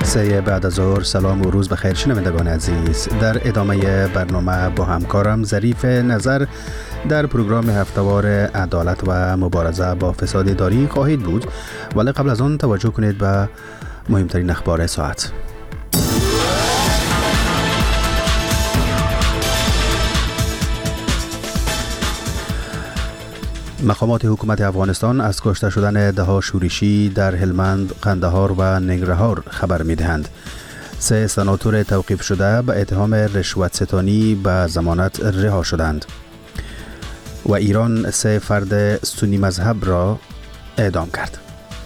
جلسه بعد از ظهر. سلام و روز بخیر شنوندگان عزیز. در ادامه برنامه با همکارم ظریف نظر در پروگرام هفتهوار عدالت و مبارزه با فساد اداری خواهید بود، ولی قبل از آن توجه کنید به مهمترین اخبار ساعت. مقامات حکومت افغانستان از کشته شدن ده‌ها شورشی در هلمند، قندهار و ننگرهار خبر می‌دهند. 3 سناتور توقیف شده به اتهام رشوت ستانی به ضمانت رها شدند و ایران 3 فرد سنی مذهب را اعدام کرد.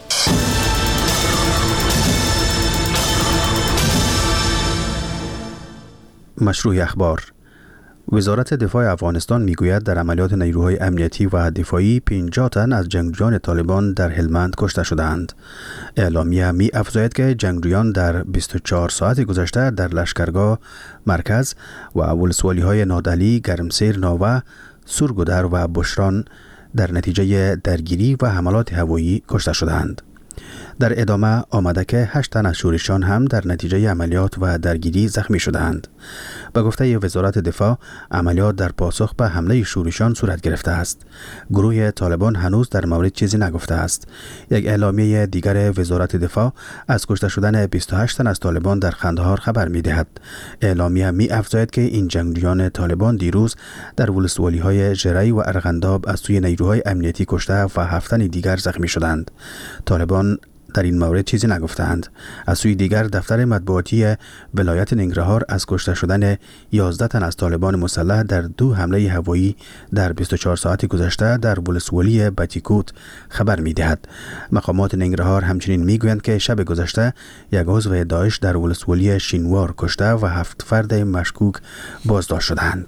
مشروع اخبار. وزارت دفاع افغانستان میگوید در عملیات نیروهای امنیتی و دفاعی 50 تن از جنگجویان طالبان در هلمند کشته شدند. اعلامیه می افزاید که جنگجویان در 24 ساعت گذشته در لشکرگاه مرکز و ولسوالی‌های نادعلی، گرمسیر، ناوه، سورگودر و بشران در نتیجه درگیری و حملات هوایی کشته شدند. در ادامه آمده که 8 تن از شورشیان هم در نتیجه عملیات و درگیری زخمی شدند. به گفته وزارت دفاع، عملیات در پاسخ به حمله شورشیان صورت گرفته است. گروه طالبان هنوز در مورد چیزی نگفته است. یک اعلامیه دیگر وزارت دفاع از کشته شدن 28 تن از طالبان در قندهار خبر می‌دهد. اعلامیه می‌افزاید که این جنگجویان طالبان دیروز در ولسوالی‌های ژری و ارغنداب از سوی نیروهای امنیتی کشته و 7 تن دیگر زخمی شدند. طالبان در این مورد چیزی نگفتند. از سوی دیگر دفتر مطبوعاتی ولایت ننگرهار از کشته شدن 11 تن از طالبان مسلح در 2 حمله هوایی در 24 ساعت گذشته در ولسوالی بتیکوت خبر می‌دهد. مقامات ننگرهار همچنین می‌گویند که شب گذشته یک عضو داعش در ولسوالی شینوار کشته و 7 فرد مشکوک بازداشت شدند.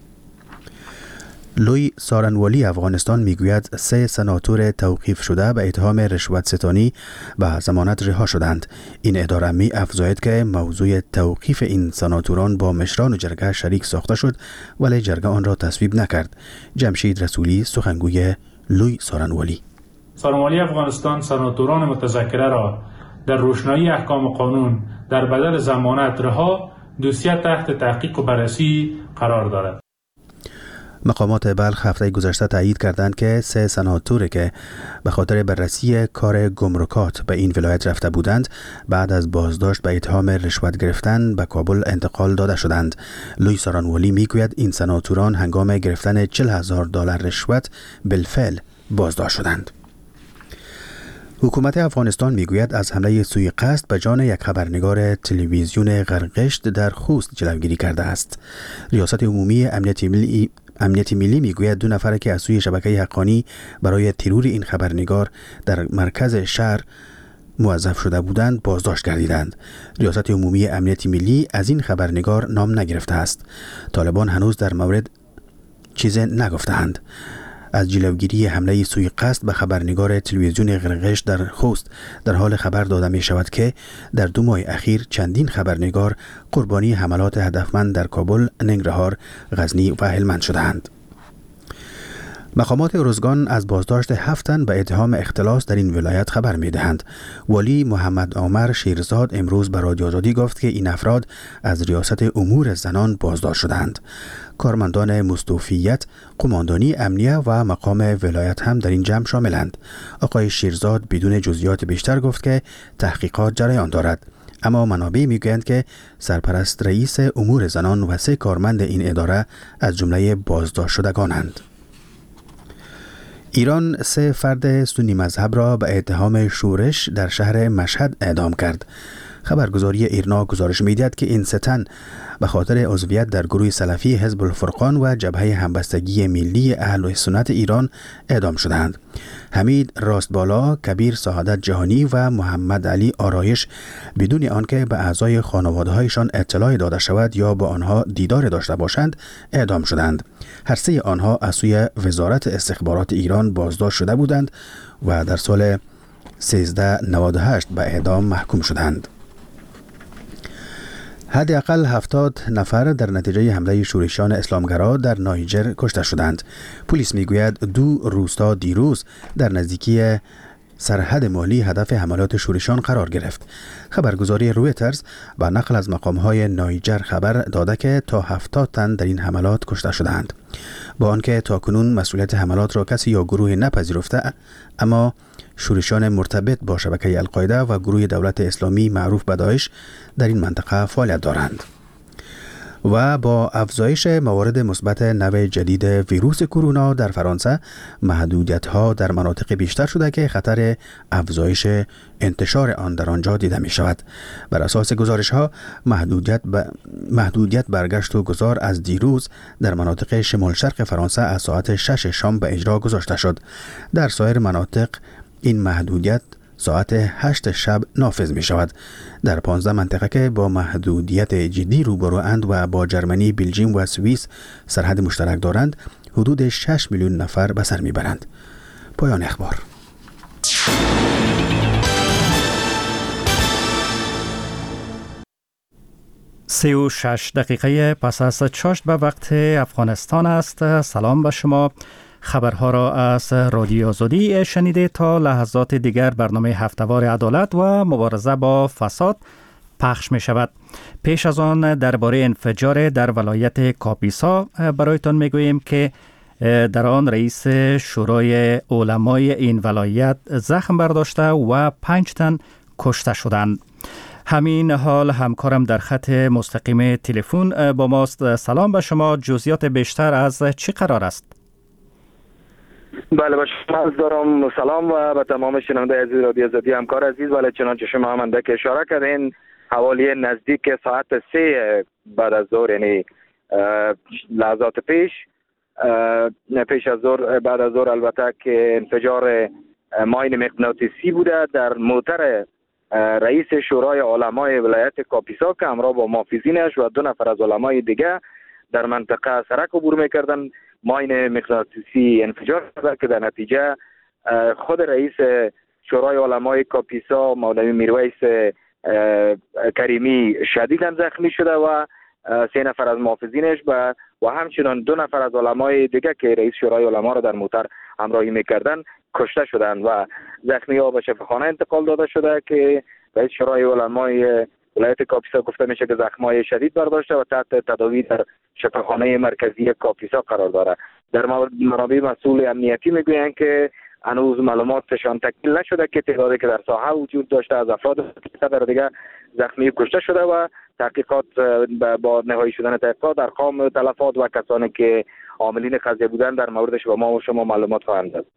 لوی سارنوالی افغانستان میگوید 3 سناتور توقیف شده به اتهام رشوت ستانی به ضمانت رها شدند. این اداره می افزاید که موضوع توقیف این سناتوران با مشران جرگه شریک ساخته شد، ولی جرگه آن را تصویب نکرد. جمشید رسولی، سخنگوی لوی سارنوالی: سارنوالی افغانستان سناتوران متذکره را در روشنایی احکام قانون در بدل ضمانت رها دوسیه تحت تحقیق و بررسی قرار دارد. مقامات بلخ هفته گذشته تایید کردند که 3 سناتوری که به خاطر بررسی کار گمرکات به این ولایت رفته بودند بعد از بازداشت به اتهام رشوت گرفتن به کابل انتقال داده شدند. لوی سارنوالی میگوید این سناتوران هنگام گرفتن $40,000 رشوت بالفعل بازداشت شدند. حکومت افغانستان میگوید از حمله سوءقصد به جان یک خبرنگار تلویزیون غرغشت در خوست جلوگیری کرده است. ریاست عمومی امنیت ملی میگوید 2 نفر که از سوی شبکه حقانی برای ترور این خبرنگار در مرکز شهر موظف شده بودند بازداشت گردیدند. ریاست عمومی امنیت ملی از این خبرنگار نام نگرفته است. طالبان هنوز در مورد چیزی نگفتند. از جلوگیری حمله سوءقصد به خبرنگار تلویزیون غرغشت در خوست در حال خبر داده می شود که در 2 ماه اخیر چندین خبرنگار قربانی حملات هدفمند در کابل، ننگرهار، غزنی و هلمند شدند. مقامات ارزگان از بازداشت 7 تن به اتهام اختلاس در این ولایت خبر می دهند. ولی محمد عمر شیرزاد امروز به رادیو آزادی گفت که این افراد از ریاست امور زنان بازداشت شدند. کارمندان مستوفیت، قماندانی امنیه و مقام ولایت هم در این جمع شاملند. آقای شیرزاد بدون جزئیات بیشتر گفت که تحقیقات جریان دارد، اما منابع میگویند که سرپرست رئیس امور زنان و 3 کارمند این اداره از جمله بازداشت شدگانند. ایران 3 فرد سنی مذهب را به اتهام شورش در شهر مشهد اعدام کرد. خبرگزاری ایرنا گزارش می‌دهد که این 3 تن به خاطر عضویت در گروه سلفی حزب الفرقان و جبهه همبستگی ملی اهل سنت ایران اعدام شدند. حمید راستبالا، کبیر سعادت جهانی و محمد علی آرایش بدون آنکه به اعضای خانواده‌هایشان اطلاع داده شود یا با آنها دیدار داشته باشند اعدام شدند. هر 3 آنها از سوی وزارت استخبارات ایران بازداشت شده بودند و در سال 1398 به اعدام محکوم شدند. حداقل 70 نفر در نتیجه حمله شورشیان اسلامگرا در نایجر کشته شدند. پلیس میگوید 2 روستا دیروز در نزدیکی سرحد مالی هدف حملات شورشیان قرار گرفت. خبرگزاری رویترز با نقل از مقام‌های نایجر خبر داده که تا 70 تن در این حملات کشته شدند. با آنکه تاکنون مسئولیت حملات را کسی یا گروهی نپذیرفته، اما شورشیان مرتبط با شبکه القاعده و گروه دولت اسلامی معروف به داعش در این منطقه فعالیت دارند. و با افزایش موارد مثبت نوع جدید ویروس کرونا در فرانسه، محدودیت‌ها در مناطق بیشتر شده که خطر افزایش انتشار آن در آنجا دیده می شود. بر اساس گزارش‌ها، محدودیت برگشت و گذار از دیروز در مناطق شمال شرق فرانسه از ساعت 6 شام به اجرا گذاشته شد. در سایر مناطق این محدودیت ساعت 8 شب نافذ می شود. در 15 منطقه که با محدودیت جدی روبروند و با جرمنی، بلژیم و سوئیس سرحد مشترک دارند، حدود 6 میلیون نفر به سر می برند. پایان اخبار. سی و 6 دقیقه پس از چاشت به وقت افغانستان است. سلام به شما. خبرها را از رادیو آزادی شنیده. تا لحظات دیگر برنامه هفتهوار عدالت و مبارزه با فساد پخش می شود. پیش از آن درباره انفجار در ولایت کاپیسا برایتان می گوییم که در آن رئیس شورای علمای این ولایت زخم برداشته و 5 تن کشته شدند. همین حال همکارم در خط مستقیم تلفن با ماست. سلام به شما. جزئیات بیشتر از چی قرار است؟ بله، به شما از دارم سلام و به تمام شنونده عزیز رادیو آزادی. همکار عزیز، بله چنانچه شما هم اندک اشاره کردین، حوالی نزدیک ساعت 3 بعد از ظهر، یعنی لحظات پیش از ظهر، بعد از ظهر البته، که انفجار ماین مغناطیسی بوده در موتر رئیس شورای علمای ولایت کاپیسا که همراه با محافظینش و 2 نفر از علمای دیگه در منطقه سرک عبور میکردن. ماین مغناطیسی انفجار کرد که در نتیجه خود رئیس شورای علمای کاپیسا مولوی میرویس کریمی شدیداً زخمی شده و 3 نفر از محافظینش و همچنان 2 نفر از علمای دیگه که رئیس شورای علما را در موتر همراهی میکردن کشته شدند و زخمی ها به شفاخانه انتقال داده شده که رئیس شورای علمای ولایت کاپیسا گفته میشه که زخم‌های شدید برداشته و تحت تداوی در شفاخانه مرکزی کاپیسا قرار داره. در منابع مسئول امنیتی میگویند که هنوز معلوماتشان تکمیل نشده که تعدادی که در ساحه وجود داشته از افراد در دیگه زخمی کشته شده و تحقیقات با نهایی شدن تحقیقات ارقام تلفات و کسانی که عاملین قضیه بودن در موردش به ما و شما معلومات خواهند داد.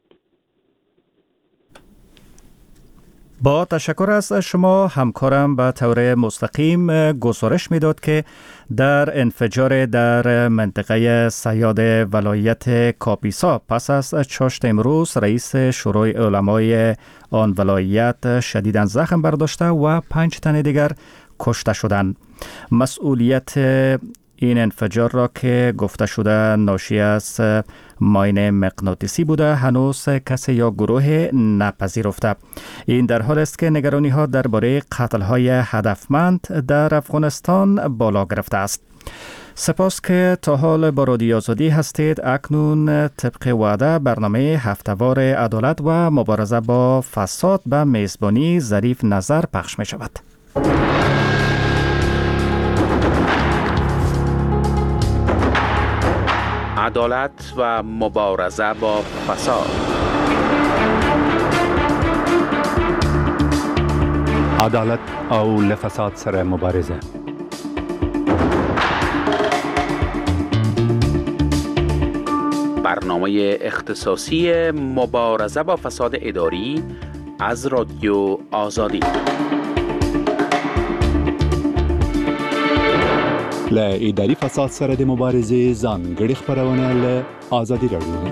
با تشکر از شما. همکارم به طور مستقیم گزارش میداد که در انفجار در منطقه سیاد ولایت کاپیسا پس از چاشت امروز رئیس شورای علمای آن ولایت شدیداً زخم برداشته و 5 تن دیگر کشته شدند. مسئولیت این انفجار را که گفته شده ناشی از ماین مغناطیسی بوده هنوز کسی یا گروه نپذیرفته. این در حال است که نگرانی ها درباره قتل های هدفمند در افغانستان بالا گرفته است. سپاس که تا حال با رادیو آزادی هستید. اکنون طبق وعده برنامه هفتهوار عدالت و مبارزه با فساد به میزبانی ظریف نظر پخش می شود. عدالت و مبارزه با فساد. عدالت او لفساد سره مبارزه. برنامه اختصاصی مبارزه با فساد اداری از رادیو آزادی. ل اداري فساد سره د مبارزې ځانګړي خبرونه له آزادي رادیو.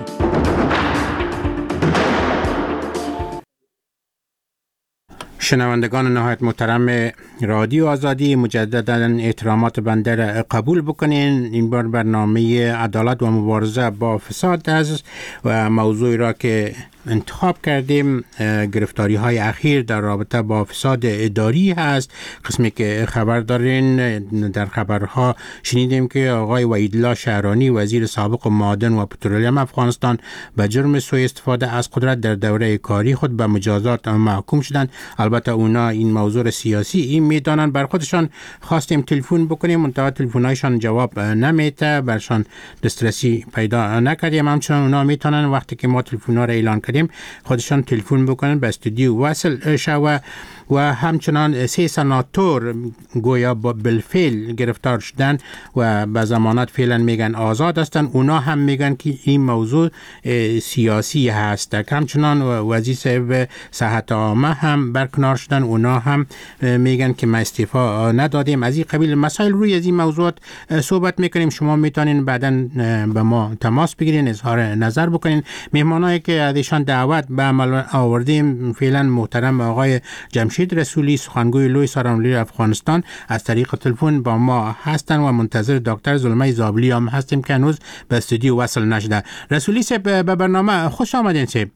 شنوندگان نهایت محترم رادیو آزادی، مجددا احترامات بنده را قبول بکنین. این بار برنامه عدالت و مبارزه با فساد است و موضوعی را که انتخاب کردیم گرفتاری های اخیر در رابطه با فساد اداری هست. قسمی که خبر دارین، در خبرها شنیدیم که آقای وحیدالله شهرانی وزیر سابق معادن و پترولیم افغانستان به جرم سوء استفاده از قدرت در دوره کاری خود به مجازات محکوم شدند. البته اونا این موضوع سیاسی این میدانن. بر خودشان خواستیم تلفن بکنیم، منتها تلفن‌هایشان جواب نمیده، برشان دسترسی پیدا نکردیم. همچنان اونا میتونن وقتی که ما تلفن‌ها را اعلان کردیم خودشان تلفن بکنن به استودیو وصل شوه. و همچنان 3 سناتور گویا با بالفعل گرفتار شدن و به ضمانت فعلا میگن آزاد هستن. اونا هم میگن که این موضوع سیاسی هست. همچنان وزیر صاحب صحت عامه هم برکنار شدن. اونا هم میگن که ما استعفا ندادیم. از این قبیل مسائل روی از این موضوعات صحبت میکنیم. شما میتونین بعداً به ما تماس بگیرین، اظهار نظر بکنین. مهمانایی که ازشان دعوت به عمل آوردیم فعلا محترم آقای جمشید رسولی، سخنگوی لوی سارانولی افغانستان، از طریق تلفن با ما هستن و منتظر دکتر زلمه زابلی هم هستیم که هنوز به استودیو وصل نشده. رسولی صاحب به برنامه خوش آمدین. صاحب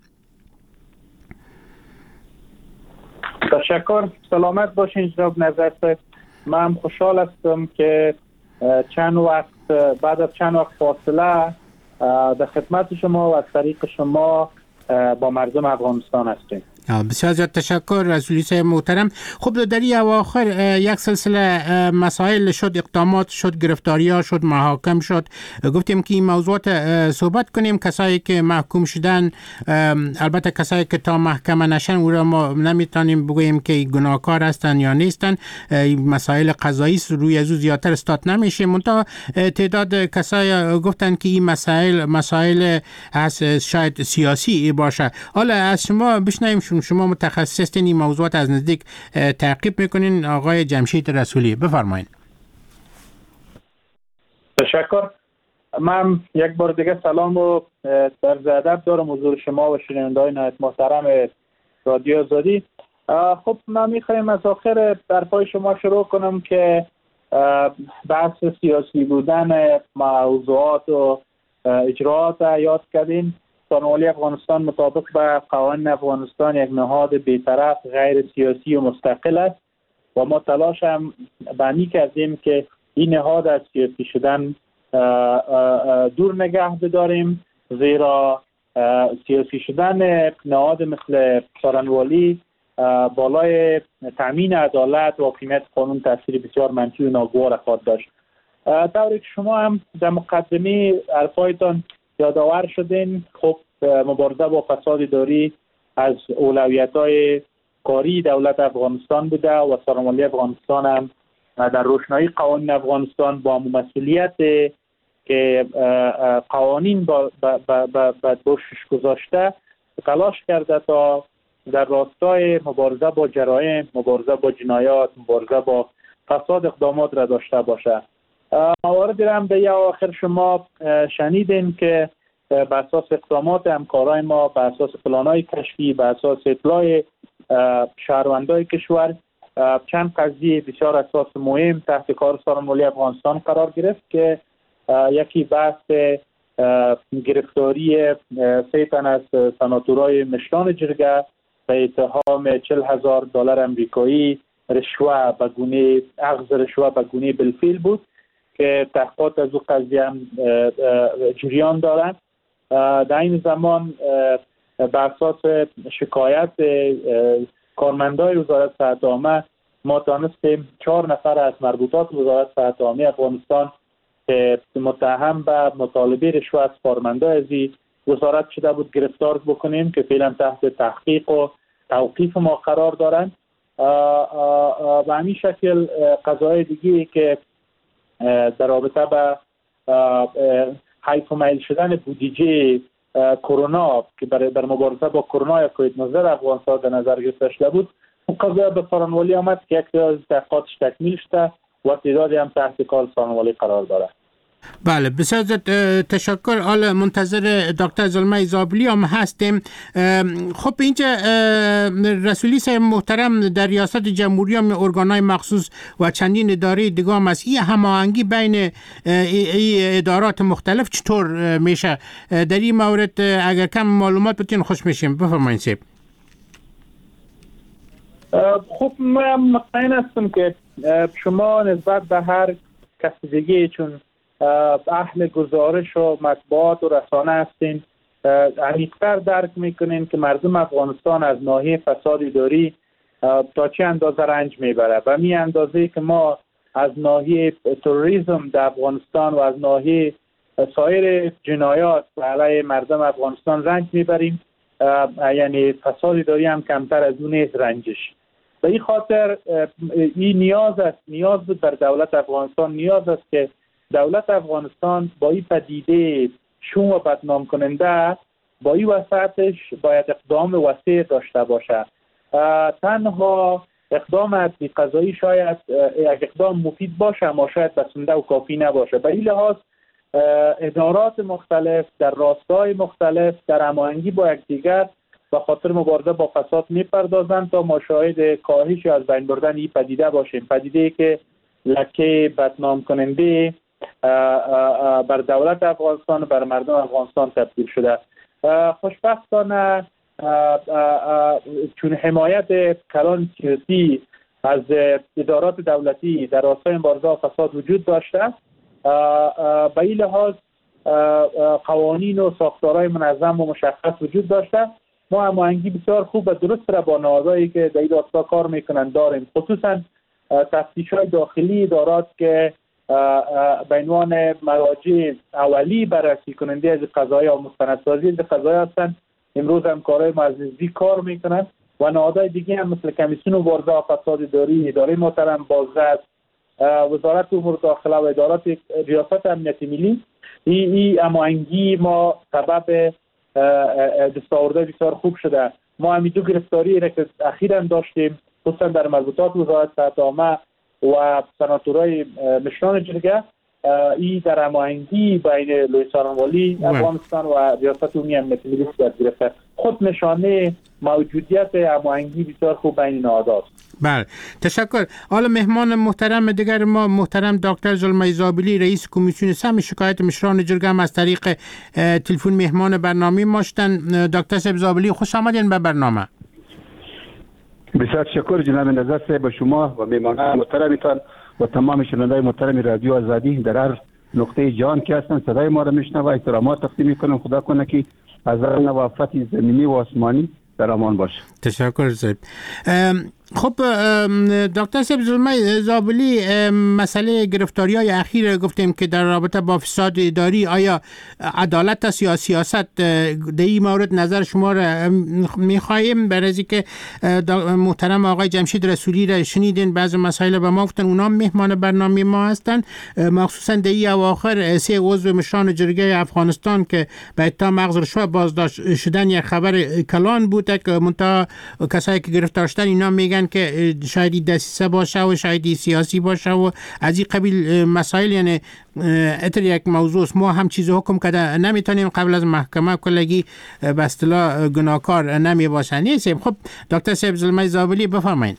تشکر، سلامت باشین جناب نظر صاحب. من خوشحال هستم که بعد از چند وقت فاصله در خدمت شما و از طریق شما با مردم افغانستان هستیم. بسیار زیاد تشکر رسولی صاحب محترم. خب در این اواخر یک سلسله مسائل شد، اقدامات شد، گرفتاری ها شد، محاکم شد. گفتیم که این موضوعات صحبت کنیم. کسایی که محکوم شدن، البته کسایی که تا محکمه نشن او را ما نمیتونیم بگوییم که گناهکار هستن یا نیستن. مسائل قضایی روی ازو زیادتر استاد نمیشه. منتها تعداد کسایی گفتن که این مسائل از شاید سیاسی باشه. حالا از شما بشنویم، شما متخصص این موضوعات از نزدیک تعقیب میکنین. آقای جمشید رسولی بفرمایید. تشکر. من یک بار دیگه سلام و عرض ادب دارم حضور شما و شنونده‌های نهایت محترم رادیو آزادی. خب من میخوایم از آخر حرفای شما شروع کنم که بحث سیاسی بودن موضوعات و اجراعات یاد کردین. سارانولی افغانستان مطابق به قوانین افغانستان یک نهاد بی‌طرف غیر سیاسی و مستقل است و ما تلاش هم بانی کردیم که این نهاد از سیاسی شدن دور نگه بداریم، زیرا سیاسی شدن نهاد مثل سارانولی بالای تامین عدالت و حاکمیت قانون تاثیر بسیار منفی و ناگوار خواهد داشت. طوری که شما هم در مقدمه حرفایتان یادآور شدین، خب مبارزه با فساد اداری از اولویت‌های کاری دولت افغانستان بوده و سارانولی افغانستان هم در روشنایی قوانین افغانستان با مسئولیت که قوانین با دوشش گذاشته تلاش کرده تا در راستای مبارزه با جرایم، مبارزه با جنایات، مبارزه با فساد اقدامات را داشته باشه. مواردی را هم به آخر شما شنیدین که به اساس اقدامات همکارای ما، به اساس پلان‌های کشفی، به اساس اطلاع شهروندای کشور چند قضیه بسیار اساس مهم تحت کار سارانولی افغانستان قرار گرفت که یکی بحث گرفتاری 3 تن از سناتورای مشران جرگه به اتهام $40,000 امریکایی رشوه به گونه اخذ رشوه به گونه بالفعل بود که تحقیقات از او قضیه هم جریان دارند. در این زمان بر اساس شکایت کارمندای وزارت صحت عامه ما تانستیم 4 نفر از مربوطات وزارت صحت عامه افغانستان که متهم به مطالبه رشوه از کارمندای از وزارت شده بود گرفتار بکنیم که فعلا تحت تحقیق و توقیف ما قرار دارند. و همین شکل قضایای دیگه که در رابطه با حیف و میل شدن بودجه کرونا که برای مبارزه با کرونا یا کووید 19 افغانستان در نظر گرفته شده بود، اون قضیه به سارانولی آمد که یک تعداد تحقیقاتش تکمیل شده و تعدادی هم تحت کار سارانولی قرار داره. بله بسیار تشکر. حالا منتظر دکتر زلمه زابلی هم هستیم. خب اینجا رسولی صاحب محترم در ریاست جمهوری هم ارگانهای مخصوص و چندین اداره دیگه هم است. این هماهنگی بین ادارات مختلف چطور میشه؟ در این مورد اگر کم معلومات بتین خوش میشیم. بفرمایید صاحب. خب من مطمئن هستم که شما نسبت به هر کس دیگه چون اهل گزارش و مطبوعات و رسانه هستین عمیق‌تر درک میکنین که مردم افغانستان از ناحیه فساد اداری تا چه اندازه رنج میبره و می اندازه که ما از ناحیه تروریسم در افغانستان و از ناحیه سایر جنایات علیه مردم افغانستان رنج میبریم، یعنی فساد اداری هم کمتر از اون نیست رنجش. به این خاطر این نیاز بود در دولت افغانستان، نیاز است که دولت افغانستان با این پدیده شوم و بدنام کننده با این وسعتش باید اقدام وسیع داشته باشه. تنها اقدام عدلی قضایی شاید اقدام مفید باشه اما شاید بسنده و کافی نباشه. به این لحاظ ادارات مختلف در راستای مختلف در هماهنگی با یکدیگر به خاطر مبارزه با فساد میپردازند تا ما شاهد کاهش از بین بردن این پدیده باشیم، پدیده‌ای که لکه بدنام کننده بر دولت افغانستان و بر مردم افغانستان تبدیل شده. خوشبختانه چون حمایت کلان سیاسی از ادارات دولتی در راستای مبارزه با فساد وجود داشته، به این لحاظ قوانین و ساختارهای منظم و مشخص وجود داشته. ما هماهنگی بسیار خوب و درست را با نهادهایی که در این راستا کار میکنن داریم، خصوصا تفتیش‌های داخلی ادارات که به عنوان مراجع اولی بررسی کننده از قضایا و مستندسازی از قضایا هستند. امروز هم کارهای مزیدی کار میکنن و نهادهای دیگه هم مثل کمیسیون مبارزه با فساد اداری، اداره محترم بازرس، وزارت امور داخله و ادارات ریاست امنیت ملی. این هماهنگی ما سبب دستاوردهای بسیار خوب شده. ما همین دو گرفتاری را که اخیراً داشتیم خصوصا در مربوطات وزارت صحت عامه و سناتورای مشران جرگه، این در هماهنگی بین لوی سارنوالی افغانستان و ریاست عمومی امنیت ملی صورت گرفته. خود نشانه موجودیت هماهنگی بسیار خوب بین نهادها. بله تشکر. حالا مهمان محترم دیگر ما محترم دکتر زلمه زابلی رئیس کمیسیون سهم شکایت مشران جرگه هم از طریق تلفن مهمان برنامه ما شدن. دکتر زابلی خوش آمدین به برنامه. بسیار تشکر جناب نظر صاحب، به شما و مهمانان محترمتان و تمام شنوندگان محترم رادیو آزادی در هر نقطه جهان که هستند صدای ما را میشنوند و احترامات تقدیم میکنم. خدا کنه که از هر نوع آفت زمینی و آسمانی در امان باشه. تشکر صاحب. خب دکتر صاحب زلمه زابلی، مسئله گرفتاری‌های اخیر گفتیم که در رابطه با فساد اداری، آیا عدالت است یا سیاست؟ در این مورد نظر شما را می‌خواهیم. برای که محترم آقای جمشید رسولی را شنیدین بعضی مسائل به ما گفتن، اونا مهمان برنامه ما هستند، مخصوصا در این اواخر 3 عضو مشران جرگه افغانستان که به اتهام اخذ رشوه بازداشت شدن یک خبر کلان بوده که منتها کسایی که گرفتار شدن اینا میگن که شاید دسیسه باشه و شاید سیاسی باشه و از این قبیل مسائل. یعنی اتر یک موضوع ما هم چیز حکم کرده نمیتونیم قبل از محکمه کلگی به اصطلاح گناهکار نمی باشه. نیست. خب دکتر صاحب زلمه زابلی بفرمایید.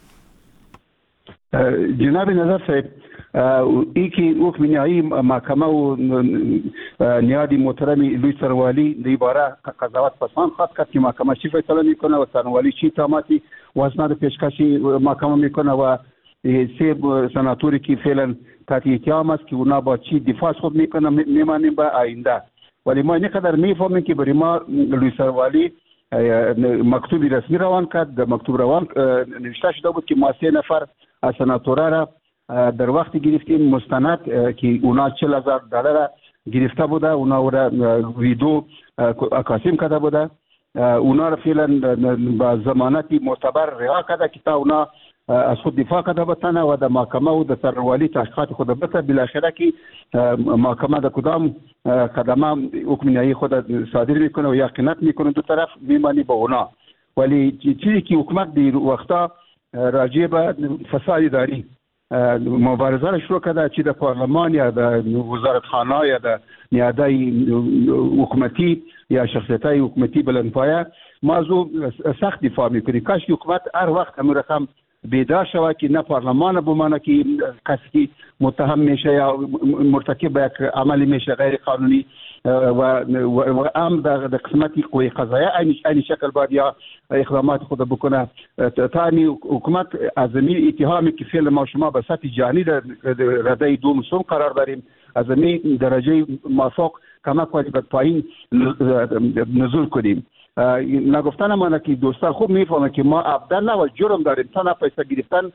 جناب نظر صاحب، ای که حکم نهایی محکمه و نیادی محترم لوی سارنوالی در باره قضاوت پسند خواهد کرد که محکمه چی فیصله میکنه و سارنوالی چی اتهاماتی و اسناد پیشکشی محکمه میکنه و 3 سناتوری که فعلا تحت اتهام است که اونا با چی دفاع خود میکنه میمانیم به آینده. ولی ما اینقدر میفهمیم که برای ما لوی سارنوالی مکتوبی رسمی روان کرد. در مکتوب روان نوشته شده بود که ما 3 نفر از سناتورا را در وقت گرفتیم مستند که اونا $40,000 گرفته بوده، اونا را ویدیو اکاسیم کرده بوده، اونا را فعلا با ضمانت معتبر رها کرده که تا اونا از خود دفاع کرده بتنه و در محکمه و در سارنوالی تحقیقات خود بته. بالاخره که محکمه در کدام قدمه حکم نهایی خود صادر میکنه و یقینت میکنه دو طرف میمانی با اونا. ولی چیزی که حکومت در وقتا راجع به فساد اداری مبارزه را شروع کرده، چی در پارلمان یا در وزارتخانه یا در نیادهای حکومتی یا شخصیت‌های حکومتی بلندپایه. ما از او سخت دفاع میکنیم. کاش که حکومت هر وقت همون رقم بیدار شود که نه پارلمان بمانه که کسی که متهم میشه یا مرتکب به یک عملی میشه غیر قانونی و هم در قسمتی قوی قضاییه این شکل باید یا اقدامات خود بکنه. تانی حکومت از این اتهامی که فعل ما شما به سطح جهانی در رده دوم قرار داریم، از این درجه موافق کمک کنیم به پایین نزول کنیم. نگفتن ما که دوستان خوب میفهمن که ما ابدا و جرم داریم، تا پیسه گرفتن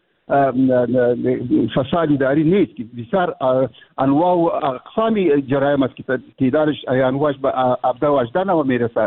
فساد اداری نیست که بسیار انواع و اقسام جرایم است که تعدادش انواعش به ابدا و اجدا و میرسه.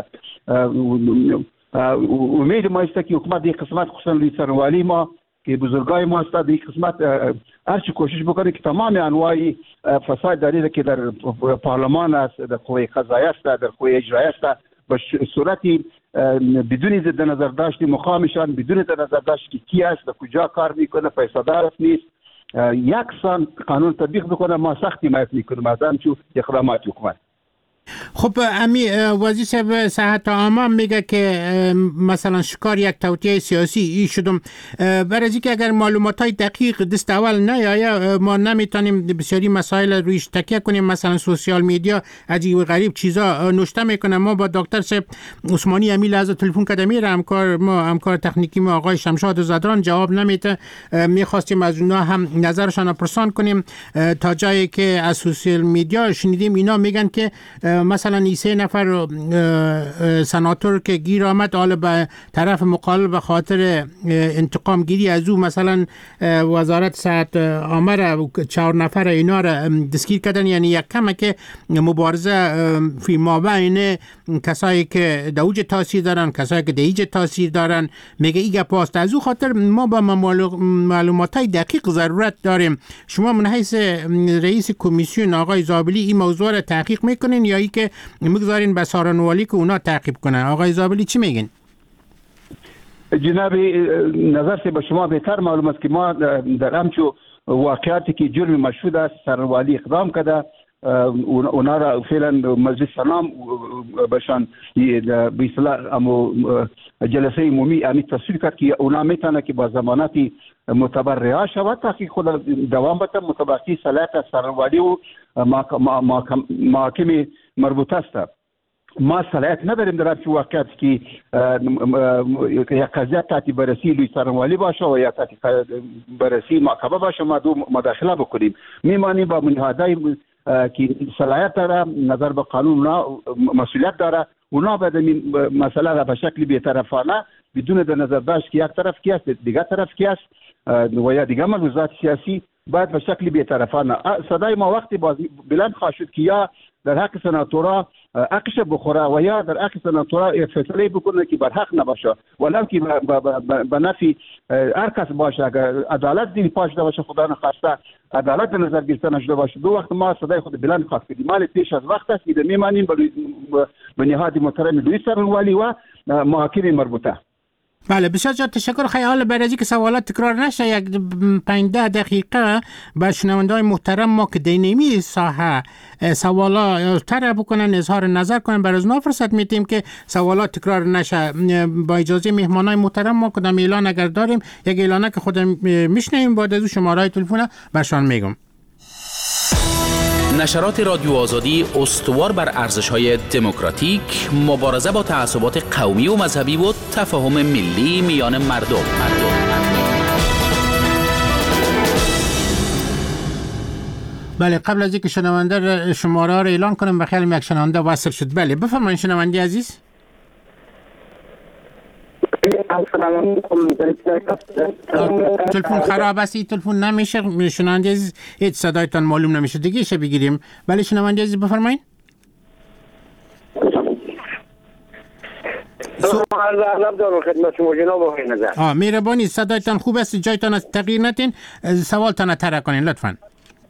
امید ما است که حکومت یک قسمت خصوصا رئیس سروالی ما که بزرگای ما است در یک قسمت هرچی کوشش بکنه که تمام انواع فساد اداری که در پارلمان است، در قوه قضاییه است، در قوه اجراییه است، به صورتی بدون ضد نظر داشتی مقامشان، بدون ضد نظر داشت که کی است، کجا کار میکنه، پیسه‌دار است نیست، یکسان قانون تطبیق بکنه. ما سخت حمایت میکنیم از همچون اقدامات حکومت. خب امی وزیر صاحب صحت عامه میگه که مثلا شکار یک توطئه سیاسی ای شدم، برای اینکه اگر معلومات های دقیق دست اول نیاید ما نمیتونیم بسیاری مسائل رویش تکیه کنیم. مثلا سوشیال میدیا عجیب و غریب چیزا نوشته میکنه. ما با دکتر صاحب عثمانی امی لحظه تلفن کرده میره، همکار تکنیکی ما آقای شمشاد زدران جواب نمیده، میخواستیم از اونا هم نظرشان پرسان کنیم تا جایی که از سوشیال میدیا شنیدیم اینا میگن که مثلا این 3 نفر سناتور که گیر آمد حالا به طرف مقابل به خاطر انتقام گیری از او مثلا وزارت صحت عامه را 4 نفر اینا را دستگیر کردن. یعنی یک کمه که مبارزه فی مابین کسایی که در اوج تاثیر دارن، کسایی که در ایج تاثیر دارن، میگه این گپ است. از او خاطر ما با معلومات های دقیق ضرورت داریم. شما من حیث رئیس کمیسیون آقای زابلی این موضوع را تحقیق میکنین یا ای که میگذارین به سارنوالی که اونا تعقیب کنن؟ آقای زابلی چی میگین؟ جناب نظر سے به شما بهتر معلوم است که ما در همچو واقعاتی که جرم مشهود است سارنوالی اقدام کرده، اونا را فعلا مجلس سلام بشان به اصطلاح جلسه عمومی امی تصویب کرد که اونا میتونه که با ضمانتی معتبر رها شود تحقیق خود دوام بده مطابقی صلاحیت سارنوالی و محاکم مربوطه است. ما صلاحیت نداریم در همچین واقعیت که یک قضیه تحت بررسی لوی سارنوالی باشه و یا تحت بررسی محکمه باشه ما دو مداخله بکنیم. میمانیم با نهادهای که صلاحیت داره، نظر به قانون اونا مسئولیت داره، اونا باید مسئله را به شکل بی‌طرفانه بدون در نظر داشت که یک طرف کی است دیگر طرف کی است و یا دیگر ملحوظات سیاسی باید به شکل بی‌طرفانه. صدای ما وقتی بلند خواهد شد که یا در حق سناتورا حقش بخوره و یا در حق سناتورا فیصله بکنه که بر حق نباشه، ولو که به نفع هر کس باشه. اگر عدالت دین پاش باشه خدا نخواسته عدالت به نظر گرفته نشده باشه، دو وقت ما صدای خود بلند خواهد کردیم. مال پیش از وقت است که میمانیم به نهاد محترم لوی سارنوالی و محاکم مربوطه. بله بسیار زیاد تشکر. خیال برای که سوالات تکرار نشه یک 5-10 دقیقه به شنونده‌های محترم ما که دینمی ساحه سوالا طرح بکنن، اظهار نظر کنن، برای از فرصت میدیم که سوالات تکرار نشه. با اجازه مهمانای محترم ما کدام اعلان اگر داریم یک اعلانه که خودم میشنویم بعد از شماره تلفن برشان میگم. نشرات رادیو آزادی استوار بر ارزش‌های دموکراتیک، مبارزه با تعصبات قومی و مذهبی و تفاهم ملی میان مردم. بله قبل از اینکه شنونده شماره را اعلان کنم بخیال یک شنونده وصل شد. بله بفرمایید شنونده عزیز. تلفن خراب است، تلفن نمیشه شنونده عزیز، هیچ صدایتان معلوم نمیشه دیگه شه بگیریم. بله شنونده عزیز بفرمایید. سلام دارم خدمت شما جناب آقای نظر. مهربانی صدایتان خوب است، جایتان از تغییر ندین، سوالتان طرح کنین لطفاً.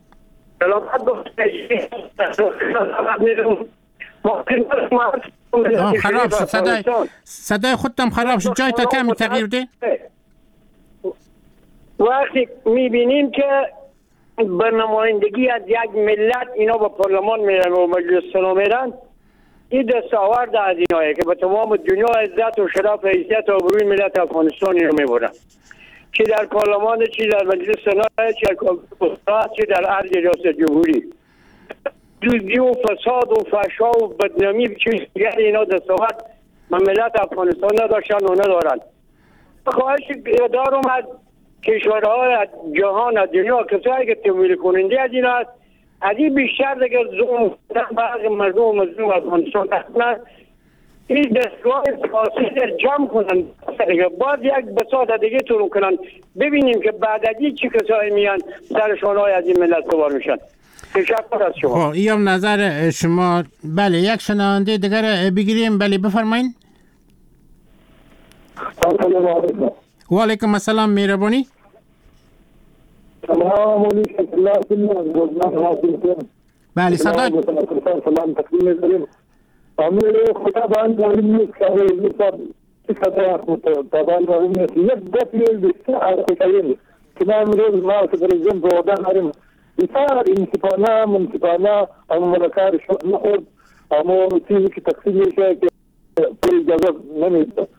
خراب شد صدای خودتم خراب شد، جای تا کمی تغییر ده. وقتی میبینیم که به نمایندگی از یک ملت اینا به پارلمان میرن و مجلس سنا میرن، این دستاورد از اینایه که به تمام دنیا عزت و شرف و حیثیت و آبروی ملت افغانستان اینو میبرن، چی در پارلمان، چی در مجلس سنا، چی در کانگره، چی در عرض ریاست جمهوری. دوزی و فساد و فحشا و بدنامی چیز دیگر اینا دستاورد ملت افغانستان نداشتن و ندارن. خواهش دارم از کشورهای جهان، از دنیا، کسایی که تمویل کننده از این است، از این بیشتر دیگه ظلم کردن بعضی مردم و مظلوم افغانستان هستند، این دستگاه سیاسی جمع کنن، باید یک بساط دیگه طور کنن، ببینیم که بعد از این چی کسایی میان سرشان های از این ملت سوار میشن. تشکر از شما. این هم نظر شما. بله، یک شنونده دیگر بگیریم. بله بفرمایید. و علیکم السلام، مهربانی. بله صدا سلام تقدیم می‌کنیم. امیر خدا باند نیست که طبعا یک دفعه بسیار کلیدی که ما امروز ما که پرزیدنت بودن هریم بسیار منصفانه ملکار شد نخود اما چیزی که تقسیم میشه که پر اجازه نمیده.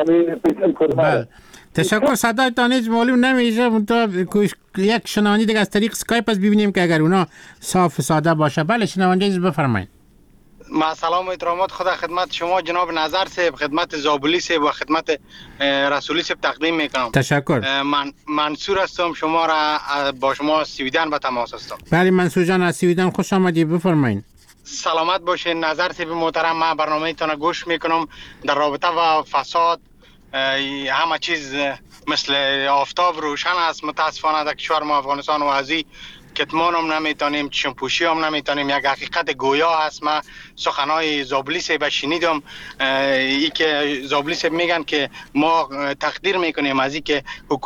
بله تشکر. صدای تانیز معلوم نمیشه، یک شنونده دیگه از طریق اسکایپ از ببینیم که اگر اونا صاف ساده باشه. بله شنونده بفرمایید. ما سلام و احترامات خدا خدمت شما جناب نظر صاحب، خدمت زابلی صاحب و خدمت رسولی صاحب تقدیم میکنم. تشکر. من منصور هستم، شما را با شما سویدن به تماس هستم. بله منصور جان از سویدن خوش آمدید، بفرمایید. سلامت باشین. نظر صاحب محترم، من برنامه تان گوش میکنم در رابطه و فساد. همه چیز مثل آفتاب روشن است متاسفانه در کشور ما افغانستان و ازی کتمان هم نمیتونیم، چشمپوشی هم نمیتونیم. یک حقیقت گویا هست. من سخنهای زابلی صاحب شنیدم، ای که زابلی صاحب میگن که ما تقدیر میکنیم از ای که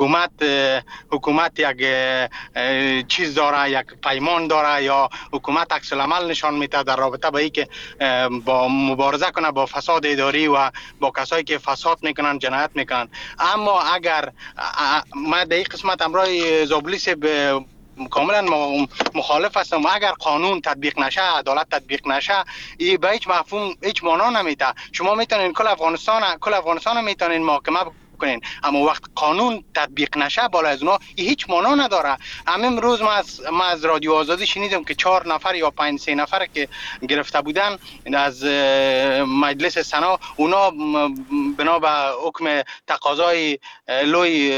حکومت یک چیز داره، یک پیمان داره یا حکومت عکس العمل نشان میده در رابطه با ای که با مبارزه کنه با فساد اداری و با کسایی که فساد میکنن، جنایت میکنن. اما اگر ما در این قسمت امرای زابلی صاحب کاملا مخالف هستم، اگر قانون تطبیق نشه، عدالت تطبیق نشه، این به هیچ مفهوم هیچ معنا نمیده. شما میتونین کل افغانستان میتونین محاکمه کنین، اما وقت قانون تطبیق نشه بالا از اونا هیچ معنا نداره. امروز ما از رادیو آزادی شنیدم که 4 نفر یا 5 نفر که گرفته بودن از مجلس سنا، اونا بنا به حکم تقاضای لوی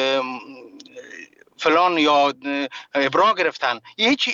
فلان یا ابرا گرفتن. هیچ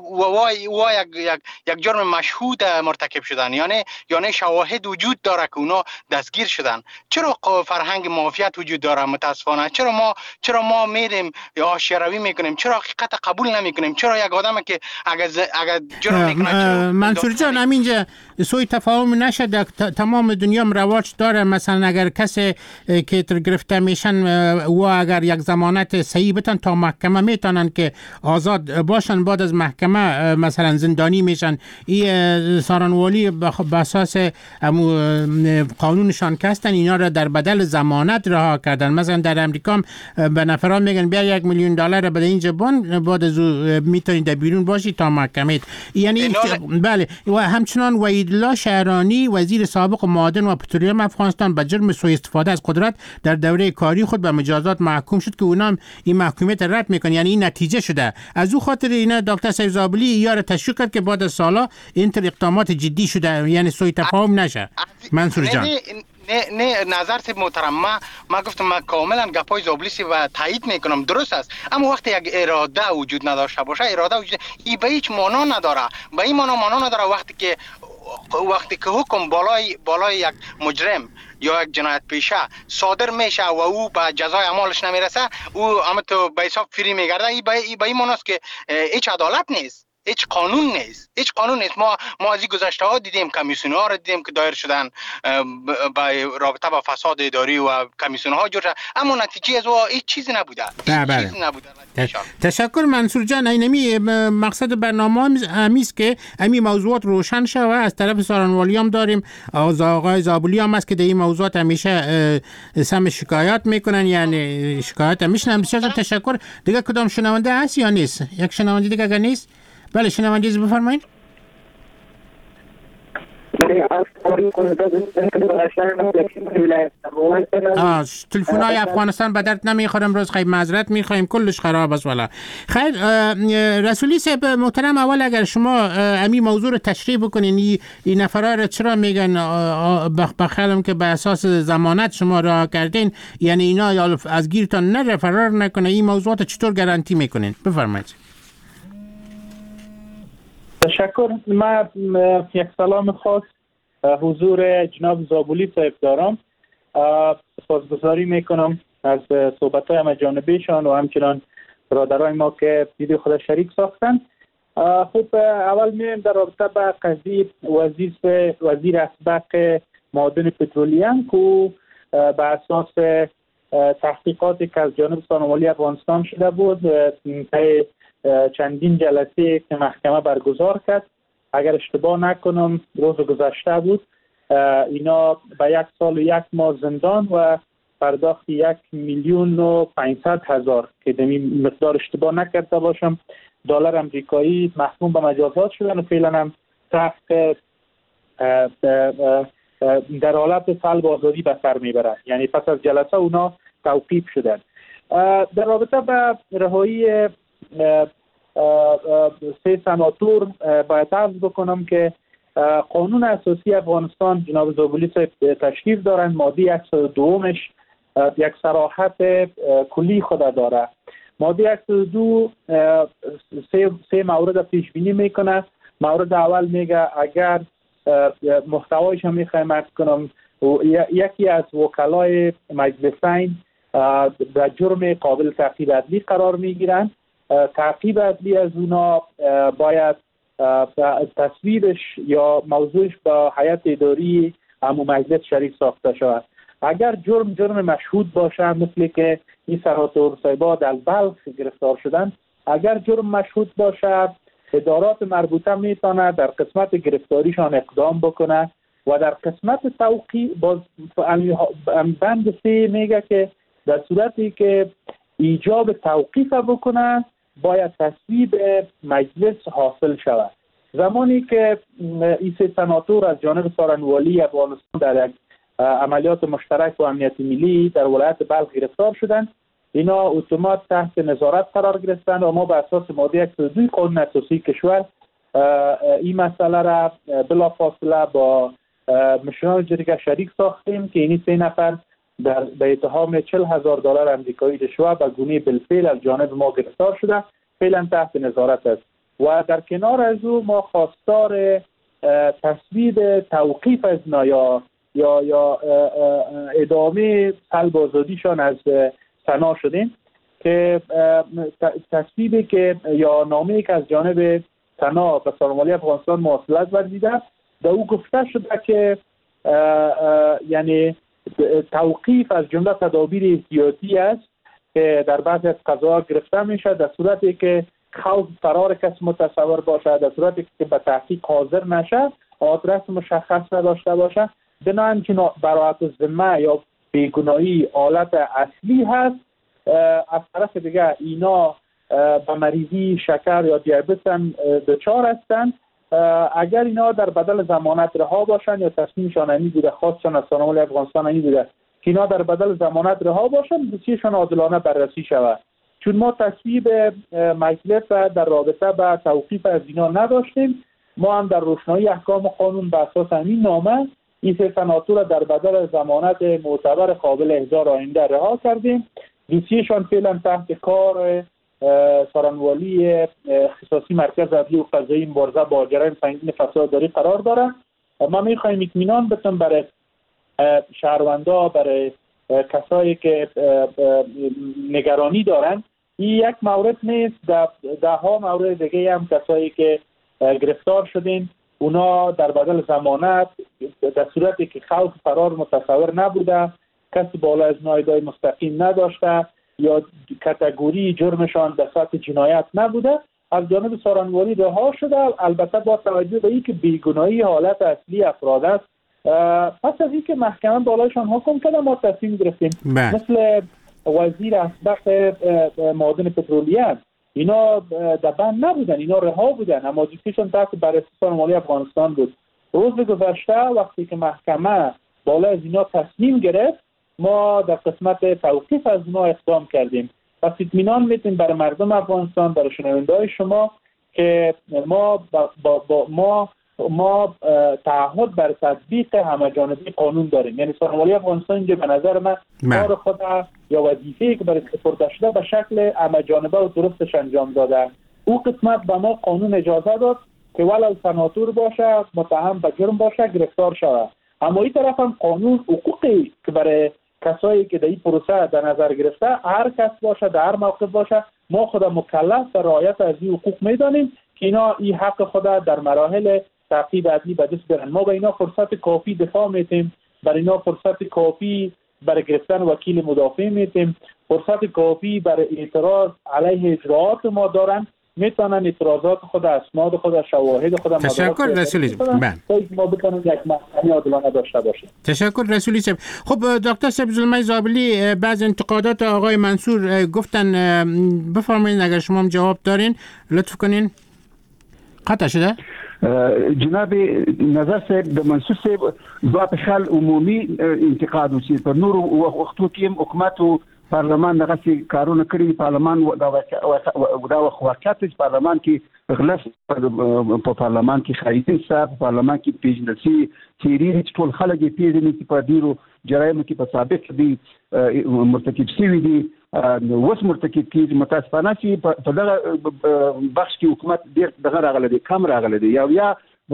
یک جرم مشهود مرتکب شدن، یعنی شواهد وجود داره که اونا دستگیر شدن. چرا فرهنگ معافیت وجود داره متاسفانه؟ چرا ما میریم یا شروی میکنیم؟ چرا حقیقت قبول نمیکنیم؟ چرا یک آدم که اگر جرم میکنه منصور جان همینجا سوی تفاهم نشه؟ در تمام دنیا رواج داره. مثلا اگر کسی که گرفته میشن و اگر یک ضمانت صحیح بتن تا محکمه میتونن که آزاد باشن، بعد از محکمه مثلا زندانی میشن. این سارنوالی به اساس قانونشان که هستن اینا را در بدل ضمانت رها کردن. مثلا در امریکا به نفران میگن بیا $1 میلیون بده اینجا بعد از میتونید در بیرون باشی تا محکمه. یعنی بله. و همچنان وحیدالله شهرانی وزیر سابق معادن و پترولیوم افغانستان به جرم سوء استفاده از قدرت در دوره کاری خود به مجازات محکوم شد که اونم این محکومیت رد میکنه. یعنی این نتیجه شده. از او خاطر اینا دکتر سیف زابلی یار تشویق کرد که بعد از سالا اینطور اقدامات جدی شده، یعنی سوء تفاهم نشه. منصور جان نه نظر صاحب محترم، ما گفتم ما کاملا گپای زابلیسی و تایید میکنم، درست است. اما وقتی یک اراده وجود نداشته باشه، اراده وجود این به هیچ معنا نداره. به این معنا نداره وقتی که حکم بالای یک مجرم یا یک جنایت پیشه صادر میشه و او به جزای اعمالش نمیرسه، او اما تو به حساب فری میگرده. این به این معناست که هیچ عدالت نیست. هیچ قانون نیست، هیچ قانون نیست. ما از این گذشته ها دیدیم، کمیسیون ها رو دیدیم که دایر شدن به رابطه با فساد اداری و کمیسیون ها جور، اما نتیجه از هیچ چیزی نبوده. چیزی نبوده. تشکر منصور جان. اینمی مقصد برنامه همیست که امی موضوعات روشن شوه. از طرف سارنوالی هم داریم آقای زابلی هم است که در این موضوعات همیشه سم شکایت میکنن، یعنی شکایت میشنن. بسیار تشکر. دیگه کدام شنونده هست یا نیست؟ یک شنونده دیگه اگر نیست؟ بله شنونده از بفرمایید. تلفن‌های افغانستان به درد نمیخوره امروز. خیلی معذرت میخوایم، کلش خراب است. والا خیر رسولی صاحب محترم، اول اگر شما امی موضوع رو تشریح بکنین، این نفرها را چرا میگن بخیالم که به اساس ضمانت شما را کردین، یعنی اینا یا از گیرتان نره فرار نکنه، این موضوعات چطور گارانتی میکنین؟ بفرمایید. تشکر. من یک سلام خاص حضور جناب زابلی صاحب دارم. سپاسگزاری میکنم از صحبت‌های همه‌جانبه‌شان و همچنان برادرای ما که ویدیو خود شریک ساختن. خب اول میایم در رابطه با قضیه وزیر اسبق معادن پترولیم که به اساس تحقیقاتی که از جانب سارنوالی افغانستان شده بود، چندین جلسه که محکمه برگزار کرد، اگر اشتباه نکنم روز گذشته بود، اینا به 1 سال و 1 ماه زندان و پرداخت 1,500,000 که دمی مقدار اشتباه نکرده باشم دلار امریکایی محکوم به مجازات شدن و فعلا هم تحت در حالت سلب آزادی به سر میبرند، یعنی پس از جلسه اونا توقیف شدن. در رابطه با رهایی 3 سناتور باید عرض بکنم که قانون اساسی افغانستان جناب زابلی صاحب تشریف دارند، ماده 102ش یک صراحت کلی خود داره. ماده 102 سه مورد پیش بینی میکنه. مورد اول میگه اگر محتوایش هم میخوایم عرض کنم، یکی از وکلای مجلسین در جرم قابل تعقیب عدلی قرار میگیرند، تعقیب عدلی از اونا باید تصویبش یا موضوعش با هیئت اداری عموم مجلس شریک ساخته شود. اگر جرم مشهود باشه، مثل که این سناتور صاحبا در بلخ گرفتار شدن، اگر جرم مشهود باشه ادارات مربوطه میتونه در قسمت گرفتاریشان اقدام بکنه و در قسمت توقیع باز بند 3 میگه که در صورتی که ایجاب توقیف بکنه باید تصویب مجلس حاصل شود. زمانی که این 3 سناتور از جانب سارنوالی افغانستان در عملیات مشترک و امنیت ملی در ولایت بلخ گرفتار شدند، اینا اتومات تحت نظارت قرار گرفتند و ما به اساس ماده 102 قانون اساسی کشور این مسئله را بلافاصله با مشران جرگه شریک ساختیم که این 3 نفر به اتهام $40,000 امریکایی رشوه به گونه بالفعل از جانب ما گرفتار شده، فعلا تحت نظارت است. و در کنار از او ما خواستار تصویب توقیف از اینا یا ادامه سلب آزادیشان از سنا شدیم که تصویبی که یا نامه‌ای که از جانب سنا به سارنوالی افغانستان مواصلت ورزیده، در او گفته شده که یعنی توقیف از جمله تدابیر احتیاطی است که در بعضی از قضاها گرفته میشه در صورتی که خوف فرار کس متصور باشه، در صورتی که به تحقیق حاضر نشه، آدرس مشخص نداشته باشه، بنابراین که براءت الذمه یا بیگناهی حالت اصلی هست. از طرف دیگه اینا به مریضی شکر یا دیابت هم دچار هستند. اگر اینا در بدل ضمانت رها باشن یا تصمیمشان این بوده، خواستشان از سارنوالی افغانستان این بوده که اینا در بدل ضمانت رها باشن، دوسیشان عادلانه بررسی شود. چون ما تصویب مجلس در رابطه با توقیف از اینا نداشتیم، ما هم در روشنایی احکام قانون به اساس همین نامه این 3 سناتور در بدل ضمانت معتبر قابل احضار آینده رها کردیم. دوسیشان فعلا تحت کار سارنوالی اختصاصی مرکز عدلی و قضایی مبارزه با جرایم سنگین فساد اداری قرار داره. ما میخوایم اطمینان بدیم برای شهروندا، برای کسایی که نگرانی دارن این یک مورد نیست، ده ها مورد دیگه هم کسایی که گرفتار شدین اونا در بدل ضمانت در صورتی که خوف فرار متصور نبوده، کسی بالا از ادعای مستقیم نداشته یا کاتگوری جرمشان در سطح جنایت نبوده، از جانب سارنواری رها شده. البته با توجه به اینکه بیگناهی حالت اصلی افراد است، پس از اینکه محکمه بالایشان حکم کرده ما تصمیم گرفتیم مثل وزیر اسبق معادن پترولیه اینا در بند نبودن، اینا رها بودن، اما جفتیشون تحت بررسی مالی افغانستان بود. روز گذشته وقتی که محکمه بالا از اینا تصمیم گرفت ما در قسمت توقیف از اینا اقدام کردیم. پس اطمینان میتیم برای مردم افغانستان، برای شنونده‌های شما که ما تعهد بر تطبیق همه‌جانبه قانون داریم. یعنی سازمان افغانستان اینجا به نظر من کار خود یا وظیفه‌ای که برای سپرده شده به شکل همه‌جانبه و درستش انجام دادن. او قسمت به ما قانون اجازه داد که ولو سناتور باشه، متهم به جرم باشه، گرفتار شود. اما این طرف هم قانون حقوقی که برای کسایی که در این پروسه در نظر گرفته، هر کس باشه در هر موقع باشه، ما خود مکلف به رعایت از این حقوق میدانیم که اینا این حق خود در مراحل تعقیب عدلی به دست برن. ما به اینا فرصت کافی دفاع میتیم، برای اینا فرصت کافی برای گرفتن وکیل مدافع میتیم، فرصت کافی برای اعتراض علیه اجراءات ما دارن، میتونن اعتراضات خود، اسناد خود، شواهد خود تشکر رسولی ما بتونیم یک محکمه عادلانه داشته باشیم. تشکر رسولی صاحب. خب دکتر صاحب زلمه زابلی، بعض انتقادات آقای منصور گفتن، بفرمایید اگر شما هم جواب دارین لطف کنین. قطع شده؟ جناب نظر صاحب د منصور صاحب ځواب خل عمومي انتقاد وشي په نور وختو کې حکومت او پارلمان دغه کارونه کړی، پارلمان دا واقعیت چې پارلمان کې غلط په پارلمان کې خارجي صاحب په پارلمان کې پیژندل سي ټول خلک پیژني چې په ډیرو جرایمو کې په سابق دي مرتکب شوي دي، وس مرتکب کیږي. متاسفانه چې په دغه بخش کې حکومت ډیر دغه راغله دي، کم راغله دي، یا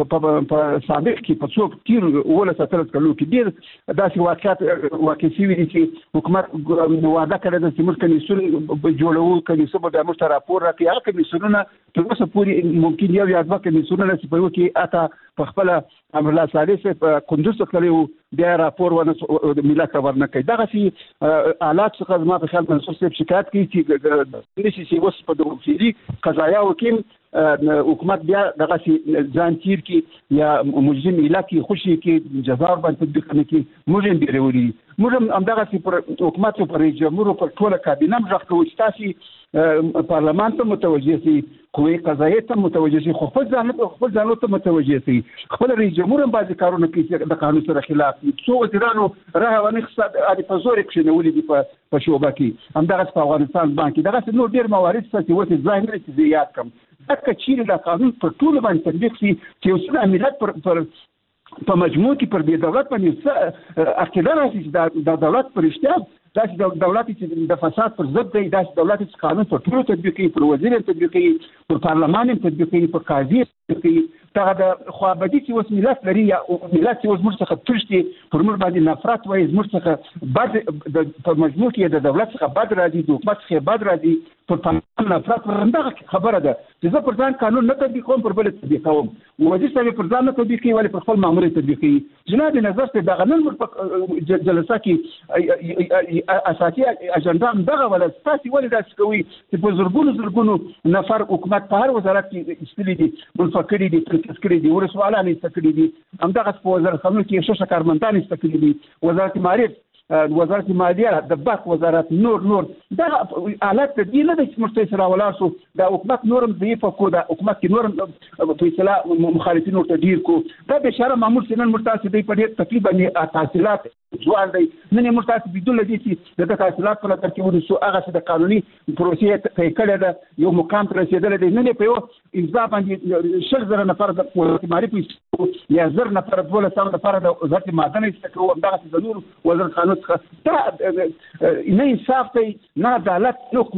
په سابق کې په څو تیر ولا سترت کلو کې ډیر داسې واقع شوي دي چې حکومت وعده کړې ده چې موږ کمیسیون جوړوو، کمیسیون به موږ ته راپور راکړي. هغه کمیسیونونه تر اوسه پورې ممکن یو یا دوه کمیسیونونه چې په یو کې اته په خپل امرالله صالح په کندوز کړی بیا راپور ونه ملت ورنه کوي. دغه حالات څخه زما په خیال منصور صاحب شکایت کوي چې نشي چې اوس په دغه فعلي قضایاو کې حکومت بیا دغه ځان تیر کی یا مجرم علاقې خوشي کې جزا باندې تطبیق نه کی. موږ هم بیرولي، موږ هم دغه پر حکومت او پر جمهور پر ټوله کابینه مخ کوي چې تاسو پارلمان ته متوجه سي، قوی قضاییه ته متوجه سي، خپل ځانو ته متوجه سي. خپل رئیس جمهور هم بعضی کارونه کوي چې د قانون سره خلاف دي. څو وزیرانو راهونه اړ په زور کې نه ولې په شوبه کې هم دغه په افغانستان باندې دغه نور ډیر موارد چې وته ظاهر چې زیات کم دغه چیرې د قانون پر ټول باندې تطبیق شي چې اوس ملت پر په مجموع کې پر دې دولت باندې عقیده راشي چې د دولت پر اشتیاق داسې دولت چې د فساد پر ضد دی، داسې دولت چې قانون پر ټولو تطبیق کوي، پر وزیر تطبیق کوي، پر پارلمان تطبیق کوي، پر قاضي تطبیق کوي. دغه د خوابدي چې اوس ملت لري یا ملت چې اوس موږ څخه تښتي، پر موږ باندې نفرت وایي، موږ څخه بد په مجموع کې د دولت څخه بد راځي، د حکومت څخه بد راځي، پر پارلمان نفرت ورندغه خبره ده چې زه پر ځان قانون نه تطبیق کوم، پر بل تطبیق کوم. وزیر صاحب پر ځان نه تطبیق کوي ولې پر خپل مامور تطبیق کوي. جناب نظر ته دغه نن جلسه کې اساسي اجنډا هم دغه ولا تاسو ولې داسې کوي چې په زرګونو نفر حکومت په هر وزارت کې استلي دي، منفکر دي، تسکري دي، ورسوالان استکري دي، هم دغه په وزارت قانون کې شش کارمندان استکري دي، وزارت مالیه، وزارت مالیه، د بانک وزارت، نور دا حالت دي نه د مستثنا ولا سو د حکومت نورم ضعیف کو، د حکومت کې نورم فیصله مخالفین ورته ډیر کو. دا به شرم معمول سنن مرتاسي دی په دې تقریبا تحصیلات ځوان دی نن مرتاسي بدون لدی چې د تحصیلات په لټه کې ورسو هغه چې د قانوني پروسې ته کړه ده یو مقام ته رسیدل دي. نن په یو امضا باندې 6000 نفر د وزارت مالیه یا 1000 نفر 1200 نفر د وزارت معدن استکرو دغه د نور وزارت قانون دا نه انصاف دی، نه عدالت، نه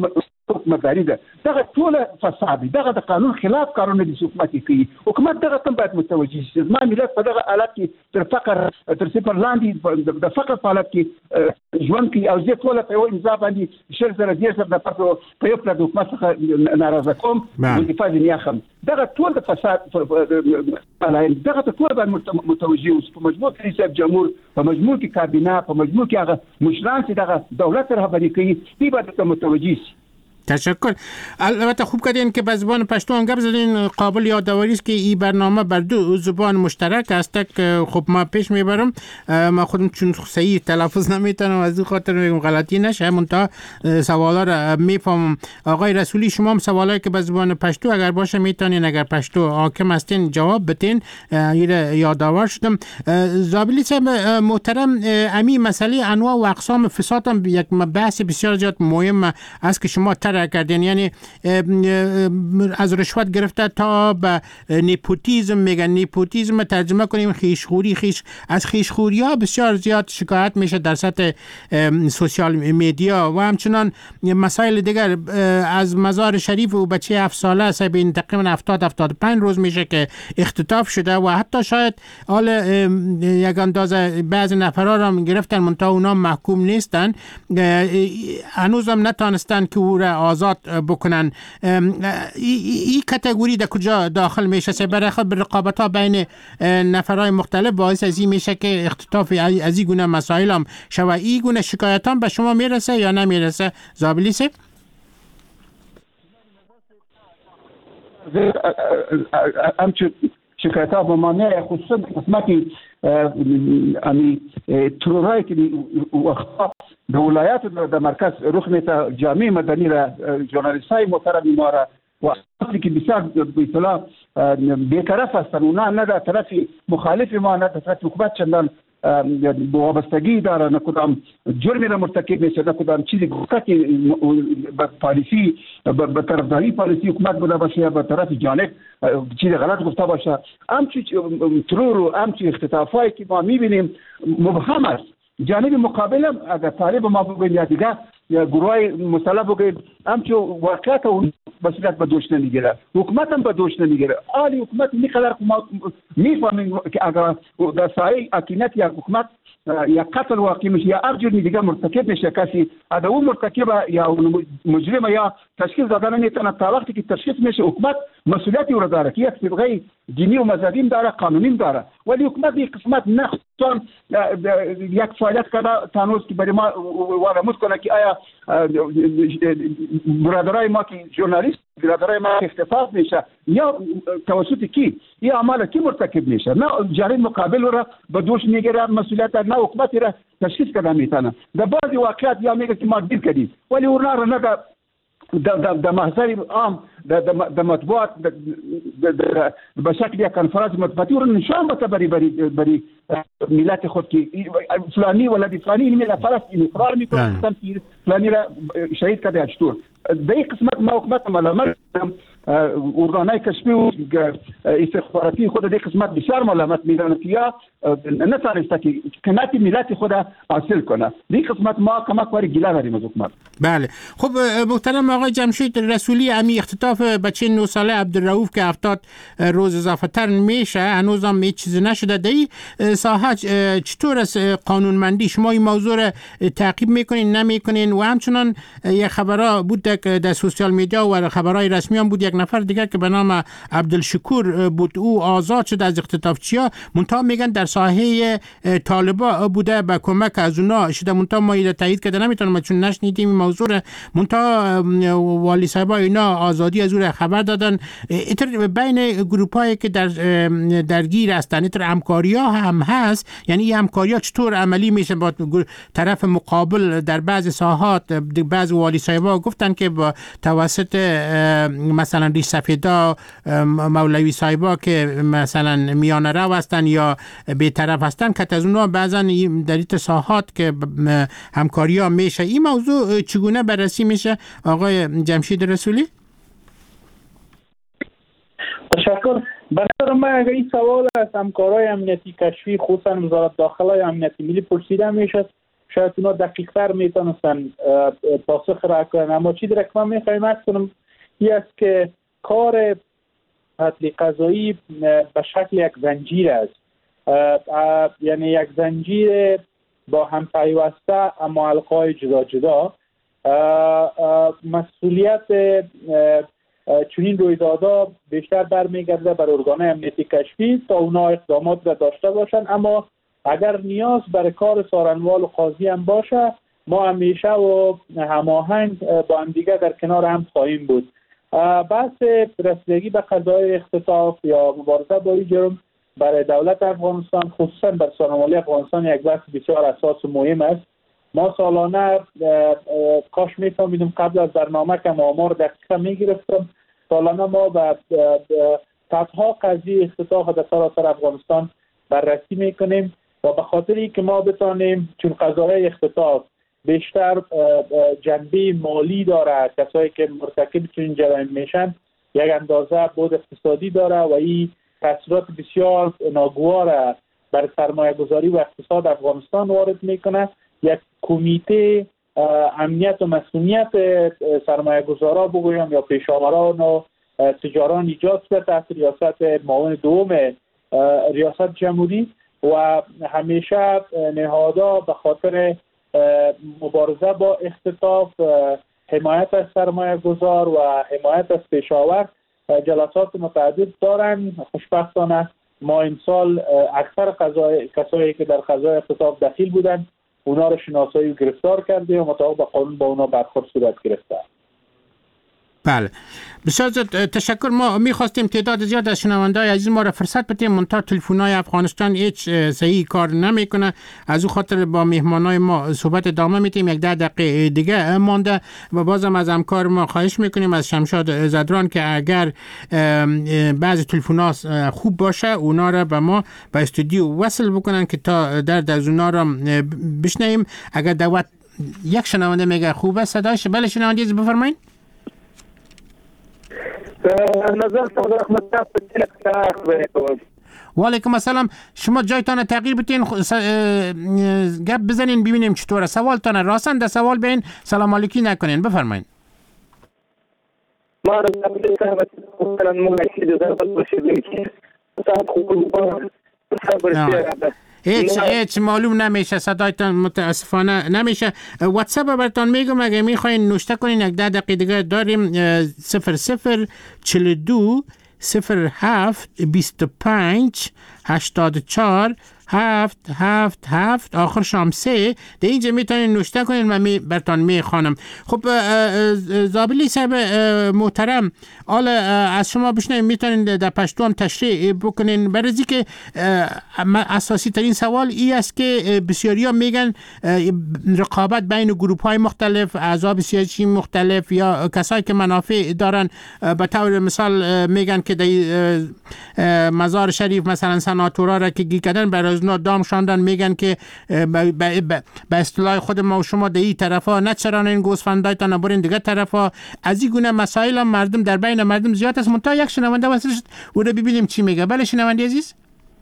حکومتداري ده دغه ټول فساد دغه د قانون خلاف کارونه دي حکومت کوي. حکومت دغه تم باید متوجه شي. زما ملت په دغه حالت کې تر فقر تر صفر لاندې د فقر په حالت کې ژوند کوي او زه ټول په یو امضا باندې 10,000 د په یو پلان حکومت څخه ناراضه کوم دفاع نیاخم. دغه ټول د فساد دغه ټول باندې متوجه اوس په مجموع کې رئیس جمهور په مجموع کې کابینه په مجموع کې هغه مشران چې دغه دولت رهبری کوي دی باید متوجه شي. تشکر. البته خوب کردین که به زبان پشتو هم گپ زدین. قابل یادآوری است که این برنامه بر دو زبان مشترک است که خب ما پیش میبرم. ما خودم چون صحیح تلفظ نمیتونم از این خاطر میگم غلطی نشه. منتها سوالا را میفهمم. آقای رسولی شما هم سوالایی که به زبان پشتو اگر باشه میتونین اگر پشتو حاکم هستین جواب بدین. یادآور شدم. زابلی صاحب محترم امی مسئله انواع و اقسام فساد هم یک بحث بسیار زیاد مهم است که شما کردین. یعنی از رشوت گرفته تا به نیپوتیزم. میگن نیپوتیزم ترجمه کنیم خیشخوری. از خیشخوری ها بسیار زیاد شکایت میشه در سطح سوشال میدیا و همچنان مسائل دیگر. از مزار شریف و بچه 7 ساله بین تقریبا 70-75 روز میشه که اختطاف شده و حتی شاید حال یک اندازه بعضی نفرها را گرفتن منتها اونا محکوم نیستن. هنوز هم نتانستن که او را آزاد بکنن. این کاتگوری در کجا داخل میشه؟ برای خود رقابت ها بین نفرهای مختلف باعث از این میشه که اختطاف از این گونه مسائل هم شوه. این گونه شکایت هم به شما میرسه یا نمیرسه زابلی صاحب؟ همچون شکایت ها به مانع خصوصا قسمتی ترورایی که وقتا در ولایات در مرکز رخ میده جامعه مدنی را ژورنالیست های محترم ما را و اصلی که بسیار به اصطلاح بی‌طرف هستند. اونا نه در طرف مخالف ما نه در طرف حکومت چندان وابستگی داره، نه کدام جرمی را مرتکب میشه، نه کدام چیزی که پالیسی به طرفداری پالیسی حکومت بوده باشه یا به طرف جانب چیز غلط گفته باشه. همچی ترور و همچی اختطافایی که ما میبینیم مبهم است. جانب مقابل هم اگر طالب ما بگویم یا دیگه یا گروه مسلح بگویم همچون واقعیت اون مسئولیت به دوش نمیگیره، حکومت هم به دوش نمیگیره. آلی حکومت میقدر ما میفهمیم که اگر در سایه اکینت یا حکومت یا قتل واقع میشه یا هر جرمی دیگه مرتکب میشه کسی اگر اون مرتکب یا مجرم یا تشخیص دادن نمیتونه تا وقتی که تشخیص میشه حکومت مسئولیتی رو داره که یک صبغه دینی و مذهبی داره، قانونی داره. ولی حکومت یک قسمت نخصوصا یک فعالیت کرده تانوز که برای ما وارمود کنه که آیا برادرای ما که ژورنالیست برادرای ما اختطاف میشه یا توسط کی یا اعمال کی مرتکب میشه، نه جانب مقابل را به دوش میگیره مسئولیت، نه حکومت را تشخیص کرده میتونه. در بعضی واقعات یا میگه که ما دیر کردیم ولی اونا را نه در محضر عام در مطبوعات به شکل یک کنفرانس مطبوعاتی رو نشان بده بری ملت خود که فلانی ولدی فلانی این نفر است، این اقرار میکنه که فلانی را شهید کرده چطور. در این قسمت ما حکومت ملامت ارگانهای کشفی و استخباراتی خود در قسمت بسیار ملامت میدانند که یا نتانسته که کنات ملت خود حاصل کنه. در این قسمت ما کمک واری گله داریم از حکومت. بله. خب محترم آقای جمشید رسولی، امی اختطاف بچه 9 ساله عبدالرؤوف که 70 روز اضافه تر میشه هنوز هم هیچ چیزی نشده. در این ساحه چطور از قانونمندی شما این موضوع را تعقیب میکنین نمیکنین؟ و همچنان یک خبرها بود در سوشال میدیا و خبرهای رسمی هم بود یک نفر دیگر که به نام عبدالشکور بود، او آزاد شد از اختطافچی‌ها. منتها میگن در ساحه طالبا بوده به کمک از اونا شده. منتها ما اینو تایید کرده نمیتونم چون نشنیدیم این موضوع. منتها والی صاحبا اینا آزادی از او خبر دادن. اینطور بین گروپایی که درگیر هستن اینطور همکاری‌ها هم هست. یعنی این همکاری‌ها چطور عملی میشه با طرف مقابل؟ در بعضی ساحات بعضی والی صاحبا گفتن که با توسط مثلا ریش سفیدا مولوی صاحبا که مثلا میانه رو هستن یا بی‌طرف هستن که از اونها بعضا در این ساحات که همکاری ها میشه. این موضوع چگونه بررسی میشه آقای جمشید رسولی؟ تشکر. به نظر من اگر این سوال از همکارای امنیتی کشفی خصوصا وزارت داخله یا امنیت ملی پرسیده میشد، شاید اونا دقیق‌تر میتونستن پاسخ را کنن. اما چیزی را که من میخوایم عرض کنم این است که کار عدل قضایی به شکل یک زنجیر است، یعنی یک زنجیر با هم پیوسته اما حلقه‌های جدا جدا. مسئولیت چنین رویدادها بیشتر برمیگرده بر ارگان‌های امنیتی کشفی تا اونا اقدامات را داشته باشند، اما اگر نیاز برای کار سارنوال و قاضی هم باشه ما همیشه و هماهنگ با هم دیگه در کنار هم خواهیم بود. بحث رسیدگی به قضای اختطاف یا مبارزه با این جرم برای دولت افغانستان خصوصا بر سارنوالی افغانستان یک بحث بسیار اساس و مهم است. ما سالانه کاش میفهمیدم قبل از برنامه که آمار دقیقا میگرفتم، سالانه ما به صدها قضیه اختطاف در سراسر افغانستان بررسی میکنیم و به خاطری که ما بتانیم چون قضاهای اختطاف بیشتر جنبه مالی داره، کسایی که مرتکب چنین جرایم میشن یک اندازه بود اقتصادی داره و این تاثیرات بسیار ناگوار بر سرمایه گذاری و اقتصاد افغانستان وارد میکنه. یک کمیته امنیت و مسئولیت سرمایه گذارا بگویم یا پیشاوران و تجاران ایجاد شده تحت ریاست معاون دوم ریاست جمهوری و همیشه نهادها به خاطر مبارزه با اختطاف، حمایت از سرمایه گذار و حمایت از پیشاور جلسات متعدد دارن. خوشبختانه ما امسال اکثر کسایی که در قضای اختطاف دخیل بودن اونا رو شناسایی و گرفتار کرده و مطابق با قانون با اونا برخورد صورت گرفته. بله بسیار تشکر. ما میخواستیم تعداد زیاد از شنونده‌های عزیز ما را فرصت بدیم، منتها تلفن‌های افغانستان هیچ صحیح کار نمیکنه، از او خاطر با مهمانای ما صحبت ادامه میدیم. 10 دقیقه دیگه مانده و بازم از همکار ما خواهش میکنیم از شمشاد زدران که اگر بعضی تلفن‌ها خوب باشه اونا را به ما به استودیو وصل بکنن که تا در از اونا را بشنویم. اگر دعوت یک شنونده میگه خوبه صداش، بله شنونده بفرمایید. نظر و علیکم السلام. شما جایتان تغییر بتین گپ بزنین ببینیم چطوره. سوالتان راستن در سوال بین سلام علیکی نکنین، بفرمایید. ما هیچ معلوم نمیشه، صدایتان متاسفانه نمیشه. واتساپ براتون میگم اگه میخواین نوشته کنین 10 دقیقه دیگه داریم. 0042 07 25 84 7 آخر شام 3 در اینجا میتونین نوشته کنین من براتون میخوانم. خب زابلی صاحب محترم، حالا از شما بشنویم میتونین در پشتو هم تشریح بکنین. برای که اساسی ترین سوال این است که بسیاری ها میگن رقابت بین گروپ های مختلف، احزاب سیاسی مختلف یا کسایی که منافع دارن، به طور مثال میگن که در مزار شریف مثلا سناتورا را که گی کردن برای اونا دام شاندن، میگن که به اصطلاح خود ما و شما در این طرفا نچران این گوسفندایتان برین دیگه طرفا. از این گونه مسائل هم مردم در بین مردم زیاد است. منتها یک شنونده واسه او رو ببینیم چی میگه. بله شنونده عزیز.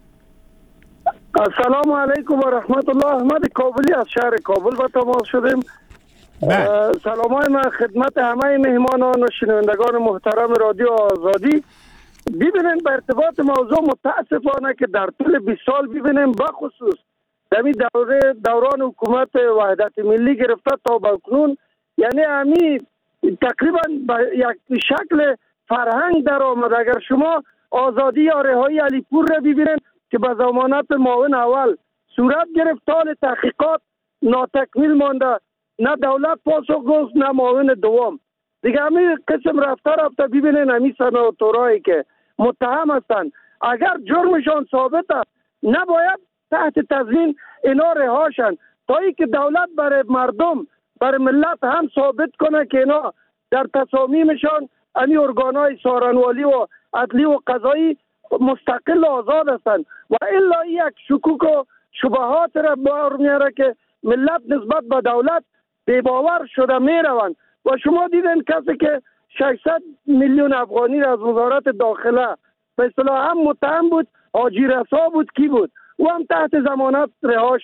السلام علیکم و رحمت الله. احمد کابلی از شهر کابل با تماس شدیم. سلامای من خدمت همه مهمانان و شنوندگان محترم رادیو آزادی. ببینیم به ارتباط موضوع متاسفانه که در طول 20 سال ببینیم بخصوص دمی دوران حکومت وحدت ملی گرفته تا به کنون، یعنی همی تقریبا به یک شکل فرهنگ در آمد. اگر شما آزادی یا رهایی علیپور را ببینید که به ضمانت معاون اول صورت گرفت، حال تحقیقات ناتکمیل مانده، نه دولت پاسخ گفت نه معاون دوم. دیگه همین قسم رفته ببینین همین سناتورایی که متهم هستند اگر جرمشان ثابت است نباید تحت تضمین اینا رهاشن تا ای که دولت برای مردم برای ملت هم ثابت کنه که اینا در تصامیمشان همین ارگانهای سارنوالی و عدلی و قضایی مستقل و آزاد هستند و الا یک شکوک و شبهات را بار میاره که ملت نسبت به دولت بی‌باور شده میروند. و شما دیدین کسی که 600 میلیون افغانی را از وزارت داخله به اصطلاح هم متهم بود، حاجی رسا بود، کی بود، او هم تحت ضمانت رها شد.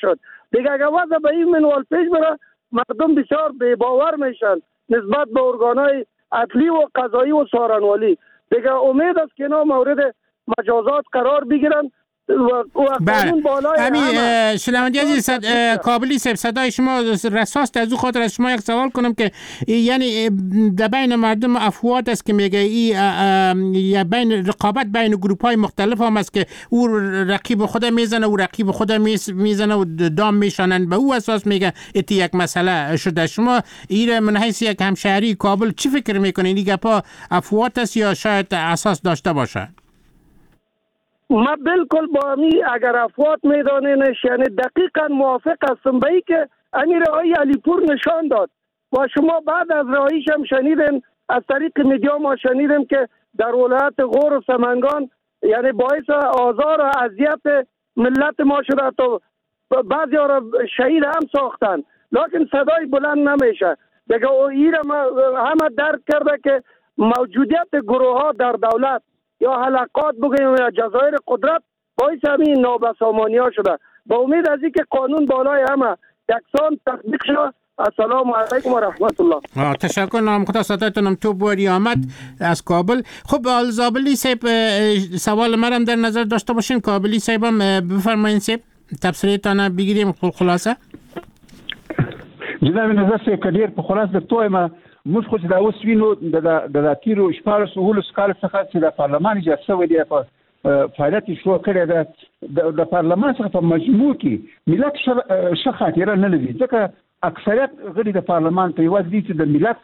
دیگه اگر وضع به این منوال پیش بره مردم بسیار بی‌باور میشن نسبت به ارگانهای عدلی و قضایی و سارنوالی. دیگه امید است که اینا مورد مجازات قرار بگیرن و قانون بالای همه. شنوندی عزیز کابلی صدای شما رساست، از او خاطر از شما یک سوال کنم که یعنی در بین مردم افواد است که میگه یا بین رقابت بین گروپ های مختلف هم است که او رقیب خود میزنه و رقیب خود میزنه و دام میشانن، به او اساس میگه ایتی یک مسئله شده. شما این من حیث یک همشهری کابل چی فکر میکنین؟ این گپا افواد است یا شاید اساس داشته باشه؟ ما بالکل با امی اگر افواد میدانینش یعنی دقیقا موافق هستم به ای که امیر رهایی علیپور نشان داد و شما بعد از رهاییش هم شنیدین، از طریق میدیا ما شنیدیم که در ولایت غور و سمنگان یعنی باعث آزار و اذیت ملت ما شده، تو بعضی ها را شهید هم ساختن، لکن صدای بلند نمیشه. دیگه این همه درک کرده که موجودیت گروه ها در دولت یا حلقات بگیم یا جزایر قدرت باعث همین نابسامانی ها شده. با امید از اینکه قانون بالای همه یکسان تطبیق شد. السلام علیکم و رحمت الله. تشکر. نام خدا ساتتونم تو باری آمد از کابل. خب آلزابلی صاحب سوال مرم در نظر داشته باشین. کابلی صاحب هم بفرمایین صاحب تبصریتان بگیریم خلاصه. جناب نظر صاحب کدیر په خلاصه توه ما موږ خو دا اوس وینو د تیرو شپارس ولس کال څخه چې د پارلمان اجازه ولې په فعالیت شروع کړې ده د پارلمان څخه په مجموع کې ملت ښه خاطره نه لري، ځکه اکثریت غړي د پارلمان په یوازې دي چې د ملت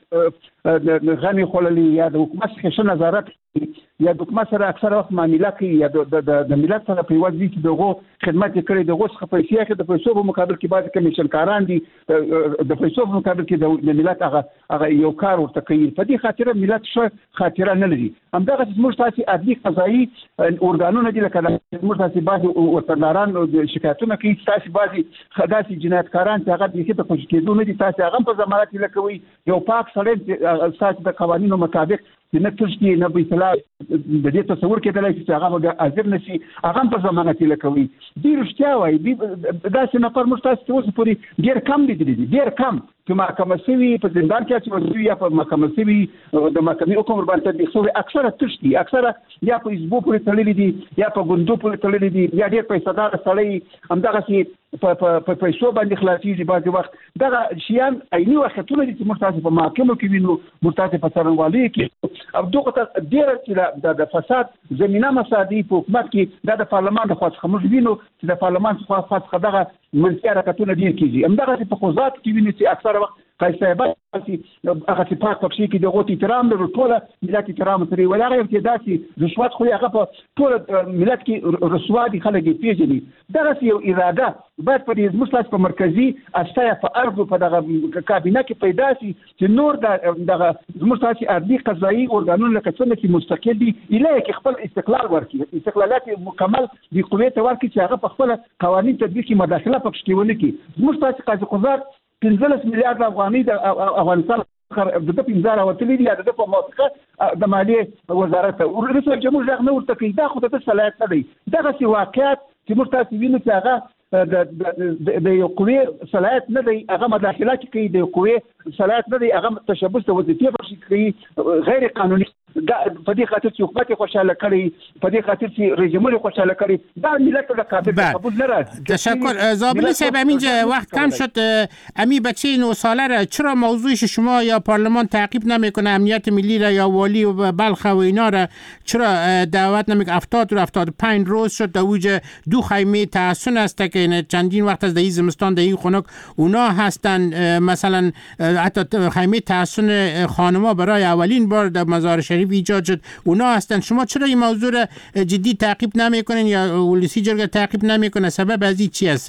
غني خللي یا د حکومت څخه نظارت یا د حکومت سره اکثر وخت معامله کوي یا د ملت سره په یوازې دي چې دغه خدمت کړي دغه څخه پیسې اخلي، د پیسو په مقابل کې بعض کمیشن کاران دي د پیسو په مقابل کې د ملت هغه یو کار ورته کوي. په دې خاطر ملت ښه خاطره نه لري. همدغه زموږ تاسو عدلي قضایي ارګانونه دي لکه زموږ تاسو بعض وطنداران شکایتونه کوي، تاسو بعض خداسي جنایتکاران چې هغه د کېدو کېدو نه دي، تاسو هغه په ضمانت لکوي یو پاک سړی تاسو د قوانینو مطابق نه تشتي نه به اطلاع د دې تصور کېدلای چې هغه حاضر نشي هغه په ضمانت لکوي. ډیر رښتیا وایي داسې نفر موږ تاسو ته اوس پورې ډیر کم لیدلي دي، ډیر کم چې محکمه شوي په زندان کې چې یا په محکمه شوي د محکمې حکم ور باندې تطبیق شوی اکثره تشتي، اکثره یا په حزبو پورې تړلي دي یا په ګوندو پورې تړلي دي یا ډیر پیسې دار سړی همدغه په پیسو باندې خلاصيږي. بعض وخت دغه شیان عیني وختونه دي چې موږ تاسو په محکمو کې وینو، موږ تاسو په څارنوالۍ کې او دغه ډیر چې د فساد زمينه مساعدي په حکومت کې د پارلمان د خاص خموج وینو چې د پارلمان څخه دغه منځي حرکتونه ډیر کیږي. همدغه په خوځات کې ویني چې اکثر وخت قایصایبات هغه چې پاک پکې کې دغه احترام لري، ټول ملت احترام لري، ولغه یو چې داسي رشوت خو هغه په ټول ملت کې رشوت دي خلک پیژني. دغه یو اراده باید په دې مسلس په مرکزی استیا په ارض په دغه کابینه کې پیدا شي چې نور دغه مسلس عدلي قضایي ارګانونه لکه څنګه چې مستقل دي الهي کې خپل استقلال ورکړي، استقلالات مکمل د قوت ورکړي چې هغه په خپل قوانين تطبیق کې مداخله پکې ونکړي. مسلس قاضي قضات 15 میلیارډ افغانۍ د افغانستان د 15 وتلې دي د په موافقه د مالیې وزارت او رئیس جمهور ځخ نه ورته کوي. دا خو د صلاحیت نه دی، دغه سی واقعیت چې موږ تاسو وینو چې هغه د یو قوې صلاحیت نه دی، هغه مداخلات کوي د قوې صلاحیت نه دی، هغه تشبث د وظیفې په کوي غیر قانوني. دا په دې خاطر چې حکومت خوشاله کړي، په دې خاطر چې رژیم خوشاله کړي، دا ملت له قابل نه راځي. تشکر. زابلی صاحب همینجا وقت کم شد، امی بچه 9 ساله را چرا موضوعش شما یا پارلمان تعقیب نمیکنه؟ امنیت ملی را یا والی و بلخ و اینا را چرا دعوت نمیکنه؟ 70 و 75 روز شد در اوج 2 خیمه تحسن است که چندین وقت از دهی زمستان دهی خنک اونا هستن، مثلا حتی خیمه تحسن خانما برای اولین بار در مزار شریف ایجاد شد، اونا هستن. شما چرا این موضوع را جدی تعقیب نمیکنین یا ولسی جرگه تعقیب نمیکنه؟ سبب از این چی است؟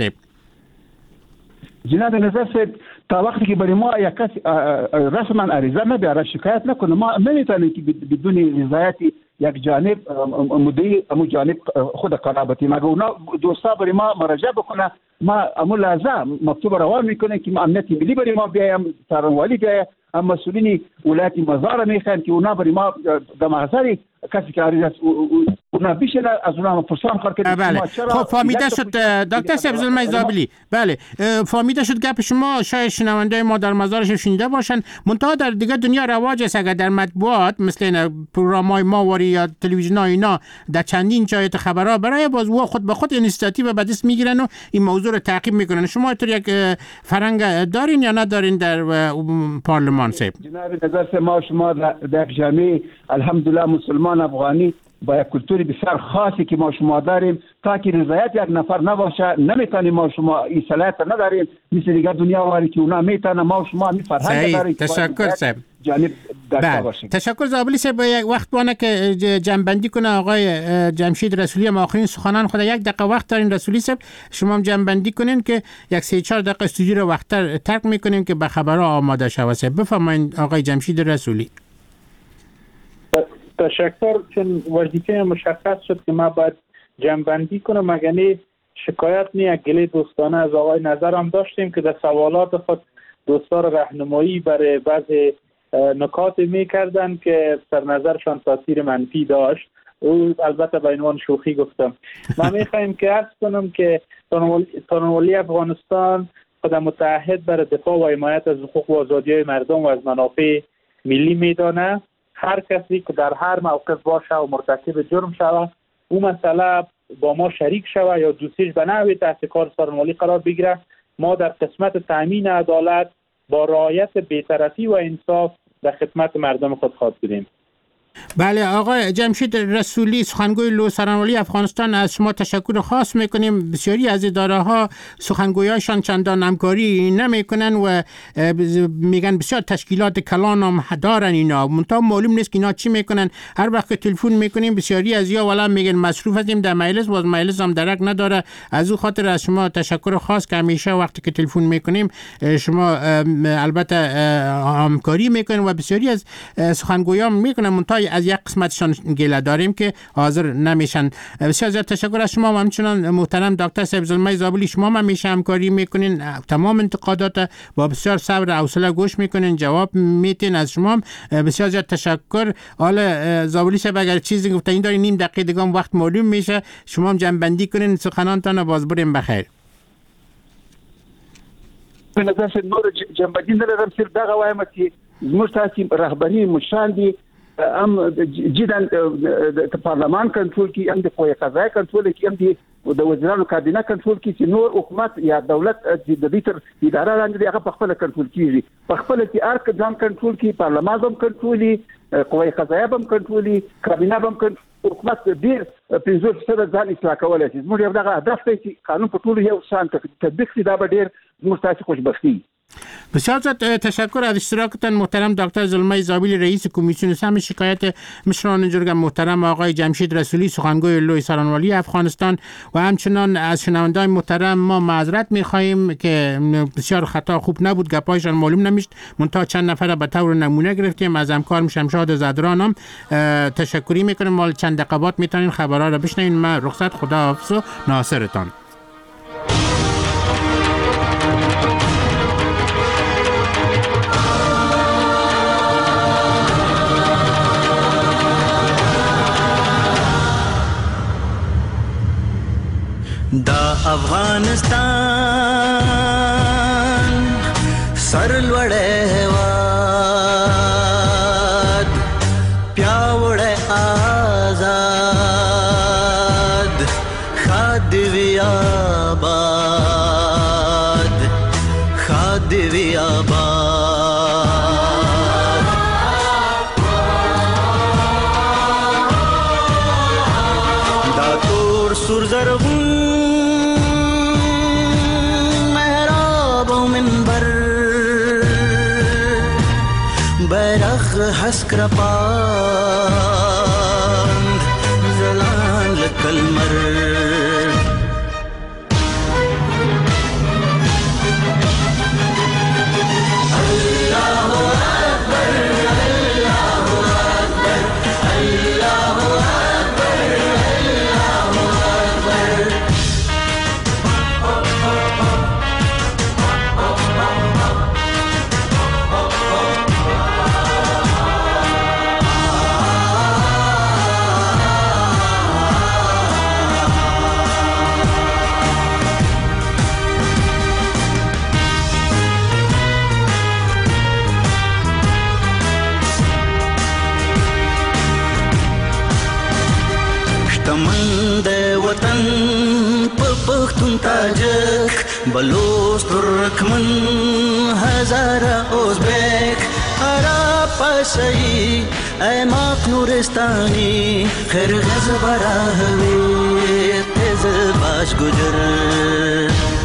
جناب نظر صاحب تا وقتی که برای ما یک کس رسما عریضه نبیاره شکایت نکنه، ما نمیتونیم که بدون رضایت یک جانب مدعی امو جانب خود قرابتی مگه اونا دوستا برای ما مراجعه بکنه، ما امو لازم مکتوب روان میکنه که امنیت ملی برای ما بیایم، څارنوالي بیایم، مسئولین ولایت مزار میخوان که اونا برای ما د محضر کسی که عریض است اونا بیشتر از اونا پرسان خواهد کرد. بله خب فهمیده شد دکتر سبزالمای زابلی. بله فهمیده شد گپ شما شاید شنونده ما در مزارش شنیده باشن، منتها در دیگه دنیا رواج است اگر در مطبوعات مثل پروگرام‌های ماوری یا تلویزیون‌ها اینا در چندین جای خبرها برای باز و خود به خود اینیشیتیو به دست میگیرن و این موضوع رو تعقیب میکنن. شما تو یک فرنگ دارین یا ندارین در پارلمان صاحب؟ جناب نظر ما شما در جامعه الحمدلله مسلمان افغانی با یک کلتوری بسیار خاصی که ما شما داریم، تا که رضایت یک نفر نباشه نمیتونیم ما شما این صلاحیت نداریم مثل دیگر دنیا واری که اونا میتونن ما شما می فرهنگ داریم. تشکر صاحب. جانب داشته باشیم. تشکر زابلی صاحب. یک وقت بانه که جنبندی کنه آقای جمشید رسولی هم آخرین سخنان خود. یک دقیقه وقت دارین رسولی صاحب، شما هم جنبندی کنین که یک 3-4 دقیقه استودیو رو وقت ترک میکنیم که به خبرها آماده شوه. بفرمایید آقای جمشید رسولی. تشکر. چون وظیفه مشخص شد که ما باید جمع‌بندی کنم، مگر شکایت نه یک گله دوستانه از آقای نظر هم داشتیم که در سوالات خود دوستان راهنمایی برای بعضی نکات میکردن که در نظرشان تاثیر منفی داشت. او البته به عنوان شوخی گفتم. ما میخوایم که عرض کنم که قانون‌ولی افغانستان خود متعهد برای دفاع و حمایت از حقوق و آزادی‌های مردم و از منافع ملی میدانه. هر کسی که در هر موقف باشه و مرتکب جرم شود او مسئله با ما شریک شود یا دوستیش به نحوی تحت کار سخنگوی قرار بگیره، ما در قسمت تامین عدالت با رعایت بی‌طرفی و انصاف در خدمت مردم خود خواهد بودیم. بله آقای جمشید رسولی سخنگوی لو سخنگوی افغانستان، از شما تشکر خاص میکنیم. بسیاری از اداره ها سخنگویاشان چندان همکاری نمیکنن و میگن بسیار تشکیلات کلان هم دارن اینا، منتها معلوم نیست که اینا چی میکنن. هر وقت که تلفن میکنیم بسیاری از یا والا میگن مصروف هستیم در مجلس، باز مجلس هم درک نداره. از او خاطر از شما تشکر خاص که همیشه وقتی که تلفن میکنیم شما البته همکاری میکنین و بسیاری از سخنگویان میکنن، منتها از یک قسمتشان گله داریم که حاضر نمیشن. بسیار زیاد تشکر از شما و همچنان محترم دکتر سبزالمای زابلی. شما هم همیشه همکاری میکنین، تمام انتقادات با بسیار صبر و حوصله گوش میکنین، جواب میتین. از شما بسیار زیاد تشکر. حالا زابلی صاحب اگر چیزی گفته این دارین نیم دقیقه دیگه وقت معلوم میشه، شما هم جنبندی کنین سخنانتان و باز بریم بخیر. به نظر نور جنبندی ندارم، صرف دغه وایم چې زموږ تاسې رهبري مشران دي هم جدا پارلمان کنټرول کی، هم د قوه قضاییه کنټرول کی، هم د وزیرانو کابینه کنټرول کی، چې نور حکومت یا دولت د دې تر اداره لاندې هغه په خپل کنټرول کیږي، په خپل کې ارک ځان کنټرول کی، پارلمان هم کنټرولي، قوه قضاییه هم کنټرولي، کابینه هم کنټرول. حکومت ډیر 50% ځان اصلاح کولای شي. زموږ یو دغه هدف دی چې قانون په ټولو یو شان تطبیق شي. دا به ډیر زموږ تاسې خوشبختي. بسیار زیاد تشکر از اشتراکتان محترم دکتر زلمای زابلی رئیس کمیسیون سهم شکایت مشران جرگه، محترم آقای جمشید رسولی سخنگوی لوی سخنگوی افغانستان و همچنان از شنوندگان محترم ما معذرت می‌خواهیم که بسیار خطا خوب نبود، گپایشان معلوم نمیشد، منتها چند نفر به طور نمونه گرفتیم. از همکارم شمشاد زدران هم تشکری میکنیم. مال چند دقیقه بعد میتونین خبرها رو بشنوین. من رخصت، خداحافظ و ناصرتان. دا افغانستان سرلوړی هیواد پیاوړی آزاد ښاد دې وي آباد ښاد دې وي آباد دا تور سور زرغون حسکر پاند زلان لکلمر وطن په پښتون تاجک بلوچ ترکمن هزاره ازبک عرب پشایی ایماق نورستانی خرغز براهوی تز باش گجر